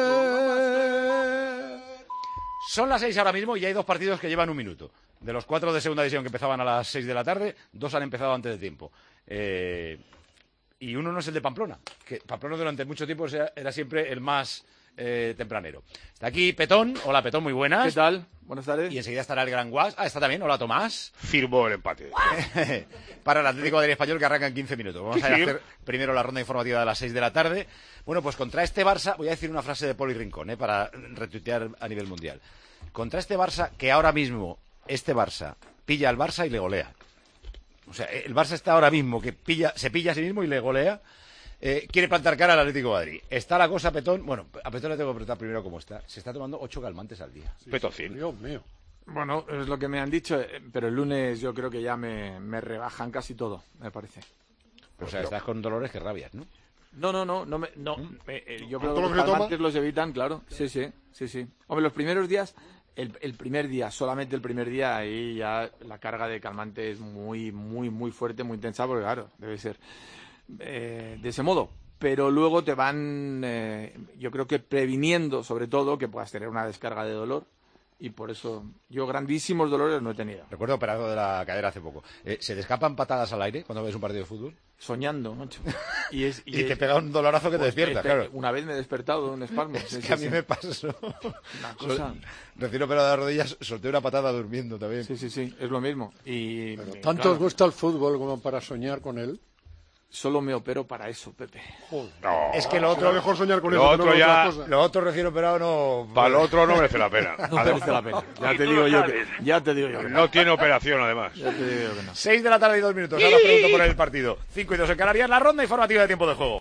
[SPEAKER 3] Son las seis ahora mismo y hay dos partidos que llevan un minuto. De los cuatro de segunda división que empezaban a las seis de la tarde, dos han empezado antes de tiempo. Eh, y uno no es el de Pamplona, que Pamplona durante mucho tiempo era siempre el más eh, tempranero. Está aquí Petón. Hola, Petón, muy buenas.
[SPEAKER 4] ¿Qué tal? Buenas tardes.
[SPEAKER 3] Y enseguida estará el Gran Guas. Ah, está también. Hola, Tomás.
[SPEAKER 12] Firmó el empate.
[SPEAKER 3] Para el Atlético de Madrid Español, que arranca en quince minutos. Vamos a hacer primero la ronda informativa de las seis de la tarde. Bueno, pues contra este Barça, voy a decir una frase de Poli Rincón, eh, para retuitear a nivel mundial. Contra este Barça, que ahora mismo, este Barça, pilla al Barça y le golea. O sea, el Barça está ahora mismo que pilla, se pilla a sí mismo y le golea. Eh, quiere plantar cara al Atlético de Madrid. Está la cosa, Petón. Bueno, a Petón le tengo que preguntar primero cómo está. Se está tomando ocho calmantes al día.
[SPEAKER 12] Sí, Petoncín.
[SPEAKER 1] Dios mío.
[SPEAKER 4] Bueno, es lo que me han dicho, pero el lunes yo creo que ya me, me rebajan casi todo, me parece.
[SPEAKER 3] O sea, estás con dolores que rabias, ¿no?
[SPEAKER 4] No, no, no, no, me, no
[SPEAKER 3] ¿Mm?
[SPEAKER 4] eh, eh, yo creo que los calmantes los evitan, claro. Sí, sí, sí, sí. Hombre, los primeros días, el, el primer día, solamente el primer día, ahí ya la carga de calmante es muy, muy, muy fuerte, muy intensa, porque claro, debe ser eh, de ese modo. Pero luego te van, eh, yo creo que previniendo, sobre todo, que puedas tener una descarga de dolor. Y por eso yo grandísimos dolores no he tenido.
[SPEAKER 3] Recuerdo operado de la cadera hace poco. Eh, ¿Se te escapan patadas al aire cuando ves un partido de fútbol?
[SPEAKER 4] Soñando, macho. Y, es,
[SPEAKER 3] y, y
[SPEAKER 4] es,
[SPEAKER 3] te pega un dolorazo que
[SPEAKER 4] pues
[SPEAKER 3] te despierta,
[SPEAKER 4] te,
[SPEAKER 3] claro.
[SPEAKER 4] Una vez me he despertado de un espasmo.
[SPEAKER 3] Es
[SPEAKER 4] sí,
[SPEAKER 3] que
[SPEAKER 4] sí,
[SPEAKER 3] a mí
[SPEAKER 4] sí.
[SPEAKER 3] me pasó.
[SPEAKER 4] Una cosa...
[SPEAKER 3] Recién operado de las rodillas, solté una patada durmiendo también.
[SPEAKER 4] Sí, sí, sí, es lo mismo. Y
[SPEAKER 1] Pero
[SPEAKER 4] eh,
[SPEAKER 1] ¿tanto
[SPEAKER 4] claro,
[SPEAKER 1] os gusta el fútbol como para soñar con él?
[SPEAKER 4] Solo me opero para eso, Pepe.
[SPEAKER 12] No,
[SPEAKER 3] es que lo otro,
[SPEAKER 11] será mejor soñar con
[SPEAKER 12] lo
[SPEAKER 11] eso,
[SPEAKER 12] otro
[SPEAKER 11] no
[SPEAKER 12] ya,
[SPEAKER 11] otra cosa.
[SPEAKER 3] lo otro recién operado no.
[SPEAKER 12] Para lo otro no merece la pena.
[SPEAKER 4] No merece la pena. Ya te digo yo que, ya te digo yo que
[SPEAKER 12] no tiene operación, además.
[SPEAKER 4] Ya te digo que no.
[SPEAKER 3] Seis de la tarde y dos minutos. Ahora pregunto por el partido. Cinco y dos en Canarias, la ronda informativa de tiempo de juego.